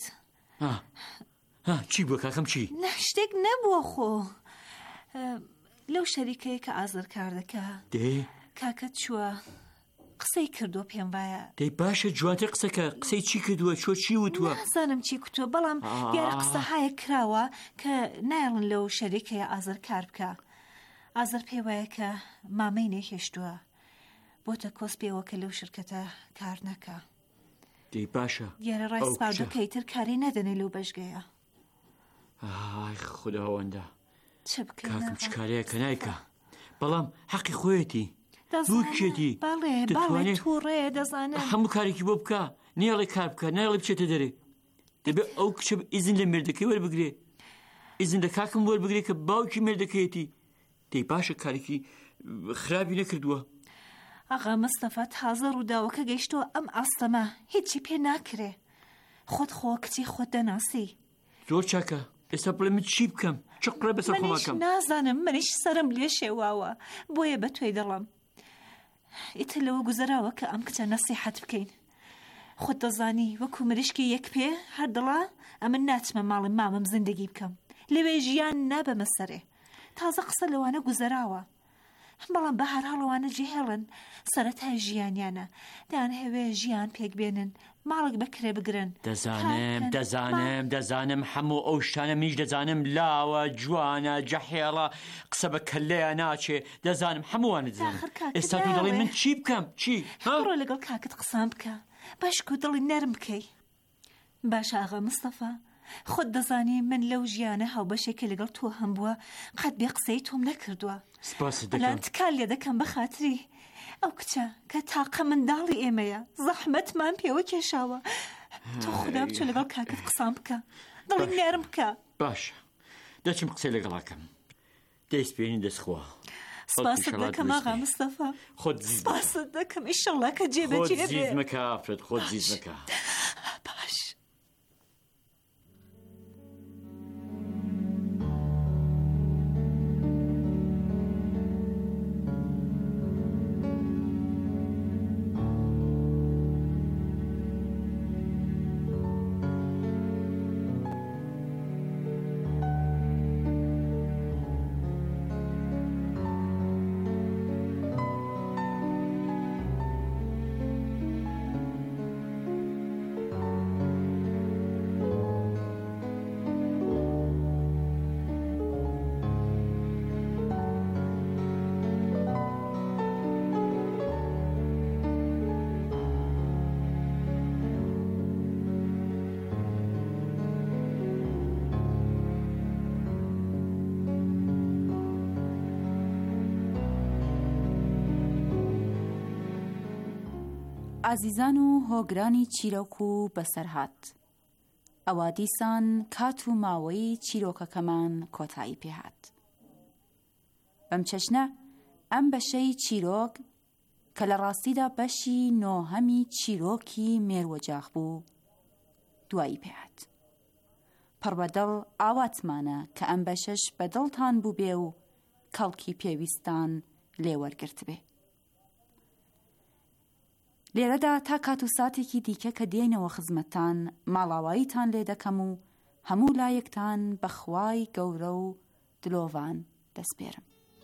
چی بووە کاکەم چی؟ شتێک نەبووە خۆ. لەو شەریکەیە کە ئازەر کار دەکا. دێ؟ کاکەت چووە قسەی کردو پێم وایە. دەی باشە جوانتر قسەکە. قسەی چی کردووە؟ چۆ چی وتووە؟ نازانم چی کوتووە، بەڵام دیارە قسەهایە کراوە کە نایڵن لەو شەریکەیە ئازەر کار بکە. ئازەر پێ وایە کە مامەی نەهێشتووە بۆتە کۆس پێوە کە لەو شرکەتە کار نەکە. دەی باشە دیارە ڕای سپاردەکەی تر کاری نەدەنێ لەو بەشگەیە. ئای خوداوەندە چ بکەین کاکم چ کارەیە کە نایکە، بەڵام حەقی خۆیەتی. دووکێتی بەڵێ تووڕێ دەزانم هەموو کارێکی بۆ بکە. نێڵی کار بکە، نێڵی بچێتە دەرێ. دەبێت ئەو کچە ئیزن لە مێردەکەی وەربگرێ. ئیزن لە کاکم وەربگرێ کە باوکی مێردەکەیەتی. دەی باشە کارێکی خراپی نەکردووە. ئاغا مستەفا تازە ڕووداوەکە گەیشتەوە ئەم ئاستەمە هیچی پێ ناکرێ. خۆت خۆ کچی خۆت دەناسی. زۆر چاکە. ئێستا بڵێ من چی بکەم؟ چ قڕێ بەسەر خۆماکەم؟ منیش نازانم، منیش سەرم لێ شێواوە، بۆیە بە توێی دەڵم. ئیتر لەوە گوزەراوە کە ئەم کچە نەسیحەت بکەین. خۆت دەزانی وەکو مریشکی یەک پێ هەر دڵا ئەمن ناچمە ماڵی مامم زیندگی بکەم، لەوێ ژیان نابەمە سەرێ. تازە قسە لەوانە گوزەراوە، بەڵام بە هەر هەڵەوانە جێهێڵن سەرەتای ژیانیانە، دەیان هەوێ ژیان پێک بێنن، ماڵک بەکرێ بگرن. دەزانم هەموو ئەو شتانە منیش دەزانم. لاوە جوانە جەحێڵە قسە بە کەلەیە ناچێ. دەزانم هەمووانە دەزانم. ئێستا تو دەڵێ من چی بکەم؟ چی؟ ڕۆ لەگەڵ کاکت قسام بکە، باشکو دڵی نەرم بکەی. باش ئاغا مستەفا، خۆت دەزانی من لەو ژیانە هاوبەشێکە لەگەڵ تۆ هەم بووە قەت بێ قسەی تۆم نەکردووە. لەن تکال لێ دەکەم بە خاتری ئەو کچە کە تاقە منداڵی ئێمەیە، زەحمەتمان پێوە کێشاوە. تۆ خوددا بچۆ لەگەڵ کاکت قسام بکە، دڵی نێرم بکە. باشە، دەچم قسەی لەگەڵاکەم. دەست پێێنی دەستخوا. سپاست دەکەم ئاغا مستەفا، سپاست دەکەم. ئیشەڵڵا کە جێبەجێ بێ. خۆت زیز مەکە ئافرەت، خۆت زیز مەکە. باش ئازیزان و هۆگرانی چیرۆک و بەسەرهات، ئەوە دیسان کات و ماوەی چیرۆکەکەمان کۆتایی پێهات. بەم چەشنە ئەم بەشەی چیرۆک کە لە ڕاستیدا بەشی نۆهەمی چیرۆکی مێروەجاخ بوو دوایی پێهات. پڕبەدڵ ئاواتمانە کە ئەم بەشەش بەدڵتان بوو بێ و کەڵکی پێویستان لێوەرگرت بێ. لێرەدا تا کات و ساتێکی دیکە کە دێنەوە خزمەتان ماڵاواییتان لێ دەکەم و هەموو لایەکتان بەخوای گەورە و دلۆڤان دەسپێرم.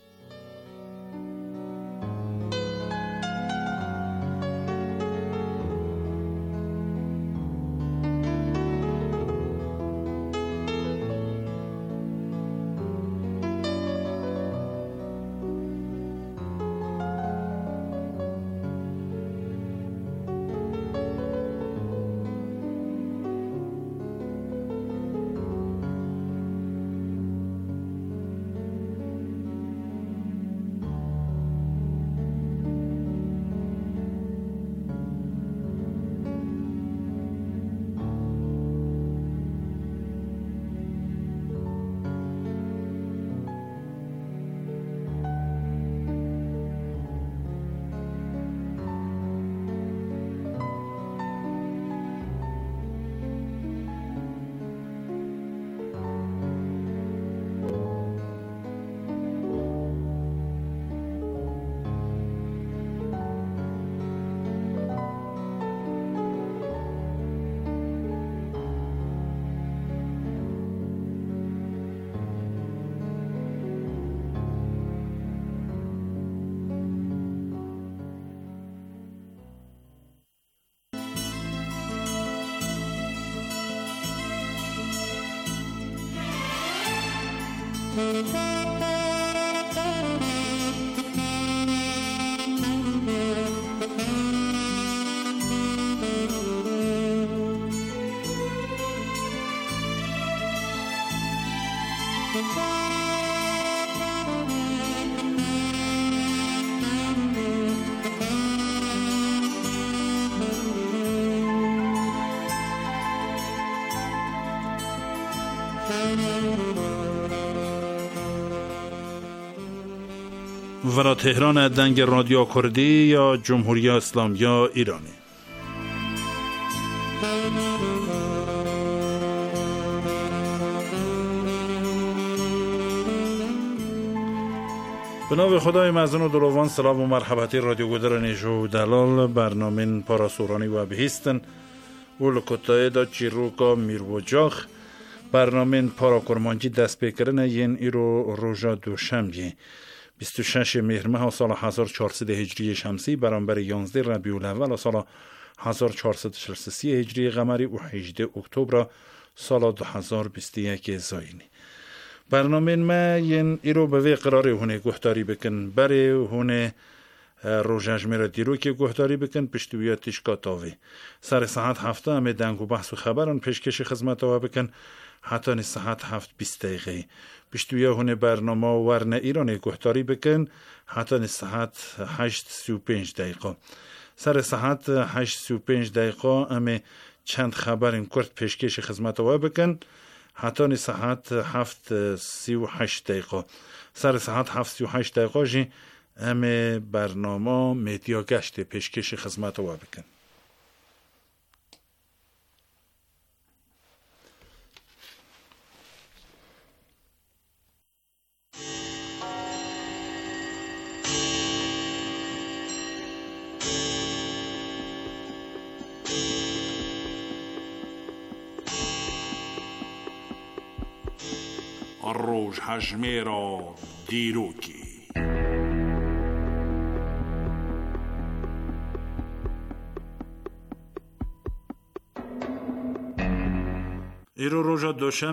ورا تهران دنگ رادیو کردی یا جمهوری اسلامی ایرانی. به نام خدای مزن و دلوان سلام و مرحبتی رادیو گودر نیجو دلال برنامه پاراسورانی و بهیستن و لکتای دا چیروکا میروجاخ برنامه پاراکرمانجی دست بکرن ین ایرو روژا دوشنبه 26 مهر ماه سال 1400 هجری شمسی برابر 11 ربیع الاول سال 1443 هجری قمری و 18 اکتبر سال 2021 زاینی. برنامه ما ین ایرو به قرار هونه گفتاری بکن برای هونه روژاج میره دیرو که گفتاری بکن پشتویاتش کاتاوی سر ساعت 7 همه دنگ و بحث و خبران پیشکش خدمت ها بکن حتی ساعت 7:20 دقیقه پشتویا هونه برنامه ورنه ایران گفتاری بکن حتی ساعت 8:35 دقیقه سر ساعت 8:35 دقیقه همه چند خبر کرد پیشکش خدمت ها بکن حتی ساعت 7:38 دقیقه سر ساعت 7:38 دقیقه جی همه برنامه میدیا گشت پیشکش خدمت ها بکن. روژ هجمیرا دیروکی ایرو روژا دوشنبه